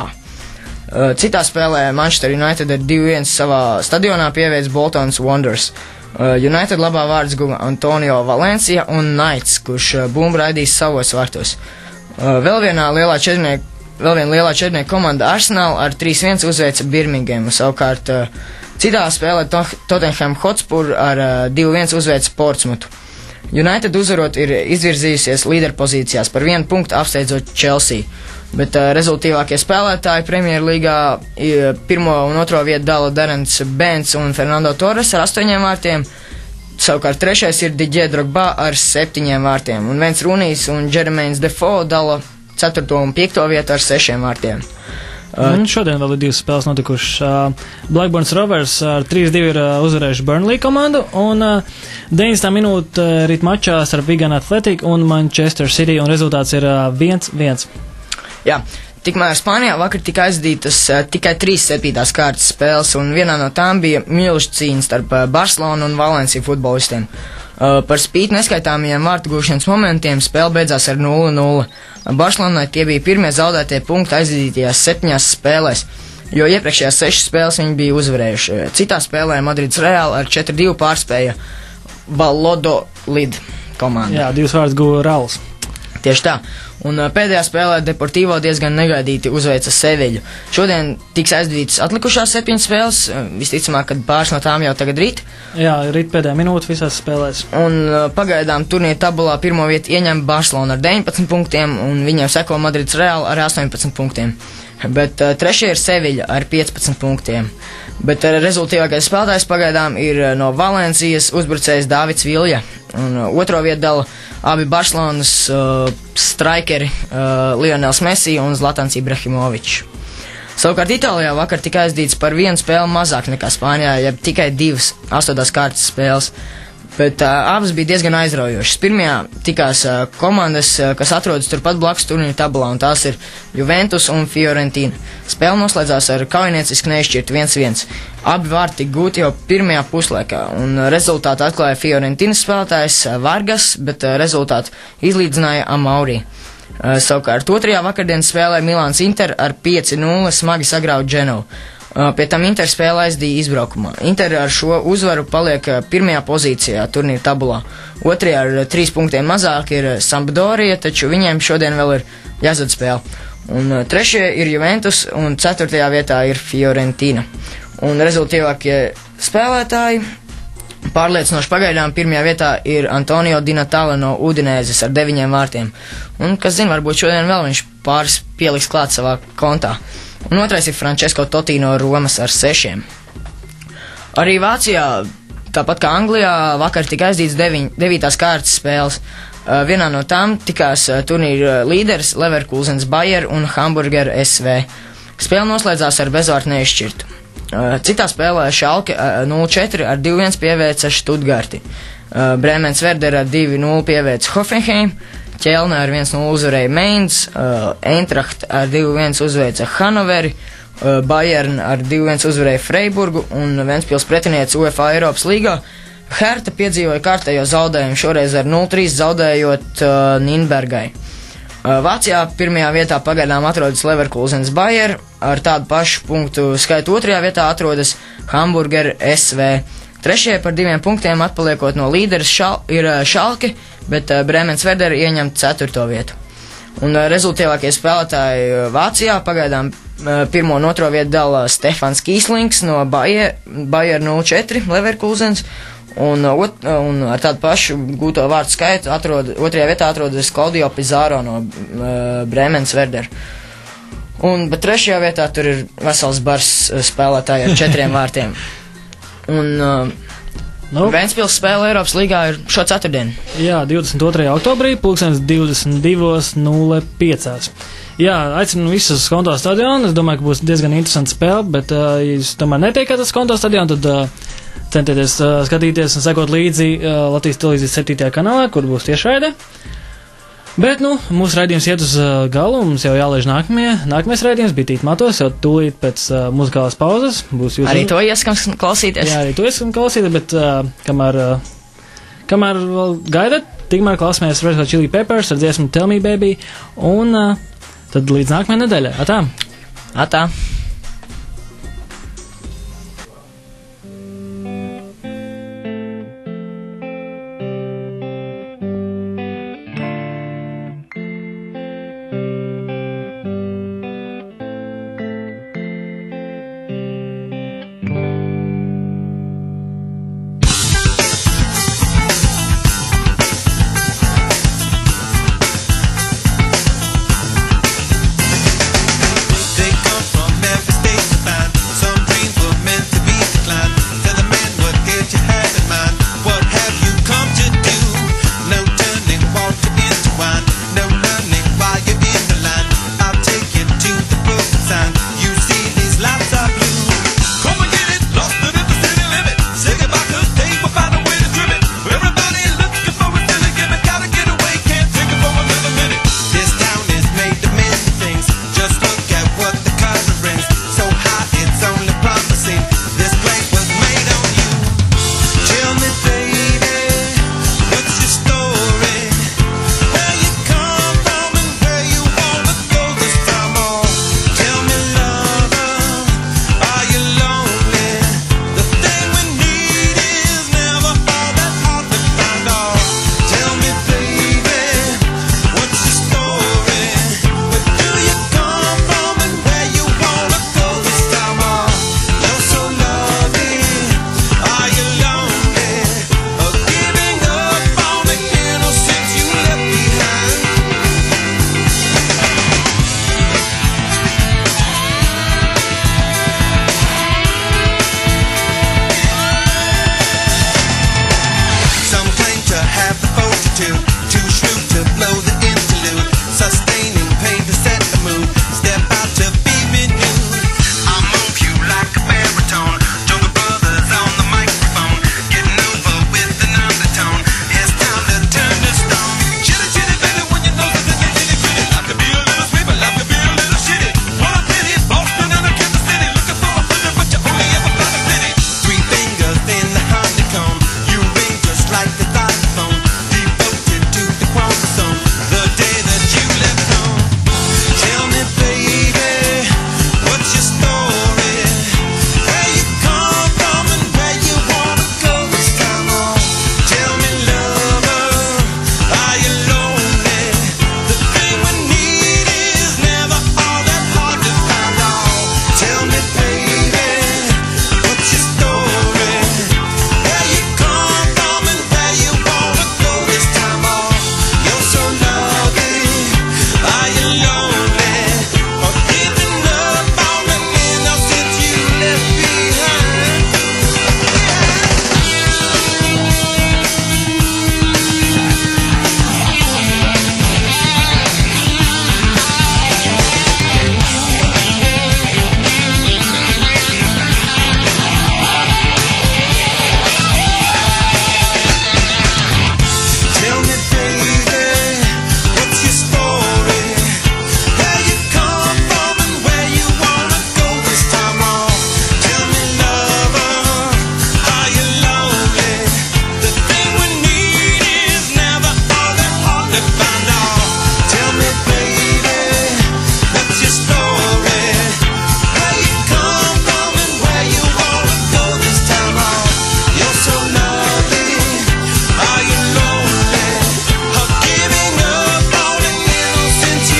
Citā spēlē Manchester United ar 2-1 savā stadionā pieveic Boltons Wanderers. United labā vārds guva Antonio Valencia un Knights, kurš bumbu raidīs savos vārtos. Vēl viena lielā četrnieku komanda Arsenal ar 3-1 uzveica Birminghamu, savukārt citā spēlē Tottenham Hotspur ar 2-1 uzveica Portsmutu. United uzvarot ir izvirzījusies līderpozīcijās par 1 punktu apsteidzot Chelsea, bet rezultīvākie spēlētāji Premjerlīgā 1. un 2. vietu dala Darrens Bents un Fernando Torres ar 8 vārtiem, savukārt 3. ir Didier Drogba ar 7 vārtiem, un Vents Runijs un Jermains Defoe dala 4. un 5. vietu ar 6 vārtiem. Un šodien vēl ir 2 spēles notikušas. Blackburns Rovers ar 3-2 ir uzvarējuši Burnley komandu, un 90. minūte rīt mačā starp Wigan Athletic un Manchester City, un rezultāts ir 1-1. Jā, tikmēr Spānijā vakar tika aizdītas tikai 3 7. kārtas spēles, un vienā no tām bija milža cīņa starp Barcelonu un Valenciju futbolistiem. Par spīti neskaitāmajiem vārtu gūšanas momentiem spēle beidzās ar 0-0. Barcelonai tie bija pirmie zaudētie punkti aizdītajās 7 spēlēs, jo iepriekšējās 6 spēles viņi bija uzvarējuši. Citā spēlē Madrids Real ar 4-2 pārspēja Valladolid komandu. Jā, 2 vārds guva Rauls. Tieši tā. Un pēdējā spēlē Deportivo diezgan negaidīti uzveica Seviļu. Šodien tiks aizdītas atlikušās 7 spēles, visticamāk, kad pāris no tām jau tagad rīt. Jā, rīt pēdējā minūte visās spēlēs. Un pagaidām turnīra tabulā pirmo vietu ieņem Barcelona ar 19 punktiem, un viņiem seko Madrids Real ar 18 punktiem. Bet trešie ir Seviļa ar 15 punktiem. Bet rezultīvākais spēlētājs pagaidām ir no Valencijas uzbrucējs Davids Vilja. Un otro vietu dala abi Barcelonas strikeri Lionels Messi un Zlatans Ibrahimovičs. Savukārt Itālijā vakar tika aizdīts par 1 spēli mazāk nekā Spānijā, jeb tikai 2 8. kārtas spēles. Bet abas bija diezgan aizraujošas. Pirmajā tikās komandas, kas atrodas turpat blakus turnīra tabulā, un tās ir Juventus un Fiorentina. Spēle noslēdzās ar kaujiniecisku neizšķirtu 1-1. Abi vārti tika gūti jau pirmajā puslaikā, un rezultātu atklāja Fiorentinas spēlētājs Vargas, bet rezultātu izlīdzināja Amauri. Savukārt otrajā vakardienas spēlē Milāns Inter ar 5-0 smagi sagrauja Dženovu. Pie tam Inter spēle aizdīja izbraukumā. Inter ar šo uzvaru paliek pirmajā pozīcijā turnīra tabulā. Otrajā ar 3 punktiem mazāk ir Sampdoria, taču viņiem šodien vēl ir jāzad spēle. Un trešie ir Juventus un 4. vietā ir Fiorentina. Un rezultīvākie spēlētāji pārliecinoši pagaidām pirmajā vietā ir Antonio Di Natale no Udinēzes ar 9 vārtiem. Un, kas zina, varbūt šodien vēl viņš pāris pieliks klāt savā kontā. Un otrais ir Francesco Totti no Romas ar 6. Arī Vācijā, tāpat kā Anglijā, vakar tika aizdīts 9. kārtas spēles. Vienā no tām tikās turnīra līderis Leverkusens Bayer un Hamburger SV. Spēle noslēdzās ar bezvārtu neizšķirtu. Citā spēlē Schalke 0-4 ar 2-1 pieveica Stuttgarti. Bremens Werder ar 2-0 pieveica Hoffenheim. Ķelne ar 1-0 uzvarēja Mainz, Eintracht ar 2-1 uzveica Hanoveri, Bayern ar 2-1 uzvarēja Freiburgu un Ventspils pretinieks UEFA Eiropas līgā. Herta piedzīvoja kārtējo zaudējumu, šoreiz ar 0-3 zaudējot Nīnbergai. Vācijā pirmajā vietā pagaidām atrodas Leverkusens Bayer, ar tādu pašu punktu skaitu otrajā vietā atrodas Hamburger SV. Trešajai par 2 punktiem atpaliekot no līderes ir Schalke, bet Bremens Werder ieņem 4. vietu. Un rezultīvākie spēlētāji Vācijā pagaidām 1. un 2. vietu dala Stefans Kīslings no Bayer 0-4 Leverkusens, un ar tādu pašu gūto vārtu skaitu otrajā vietā atrodas Claudio Pizarro no Bremens Werder. Bet trešajā vietā tur ir vesels bars spēlētāji ar 4 vārtiem. Un Ventspils spēle Eiropas līgā ir šo ceturtdienu. Jā, 22. oktobrī, 22:05. Jā, aicinu visus Skonto stadionu. Es domāju, ka būs diezgan interesanta spēle, bet, ja jūs tomēr netiekat uz Skonto stadionu, tad centieties skatīties un sekot līdzi Latvijas televīzijas 7. kanālā, kur būs tiešraide. Bet, mūsu raidījums iet uz galu, mums jau jālaiž nākamais raidījums, bija Tīt Matos, jau tūlīt pēc muzikālās pauzes. Arī to ieskam klausīties. Jā, arī to ieskam klausīties, bet kamēr vēl gaidat, tikmēr klausāmies Red Hot Chili Peppers ar dziesmu Tell Me Baby, un tad līdz nākamajai nedēļai. Atā! Atā!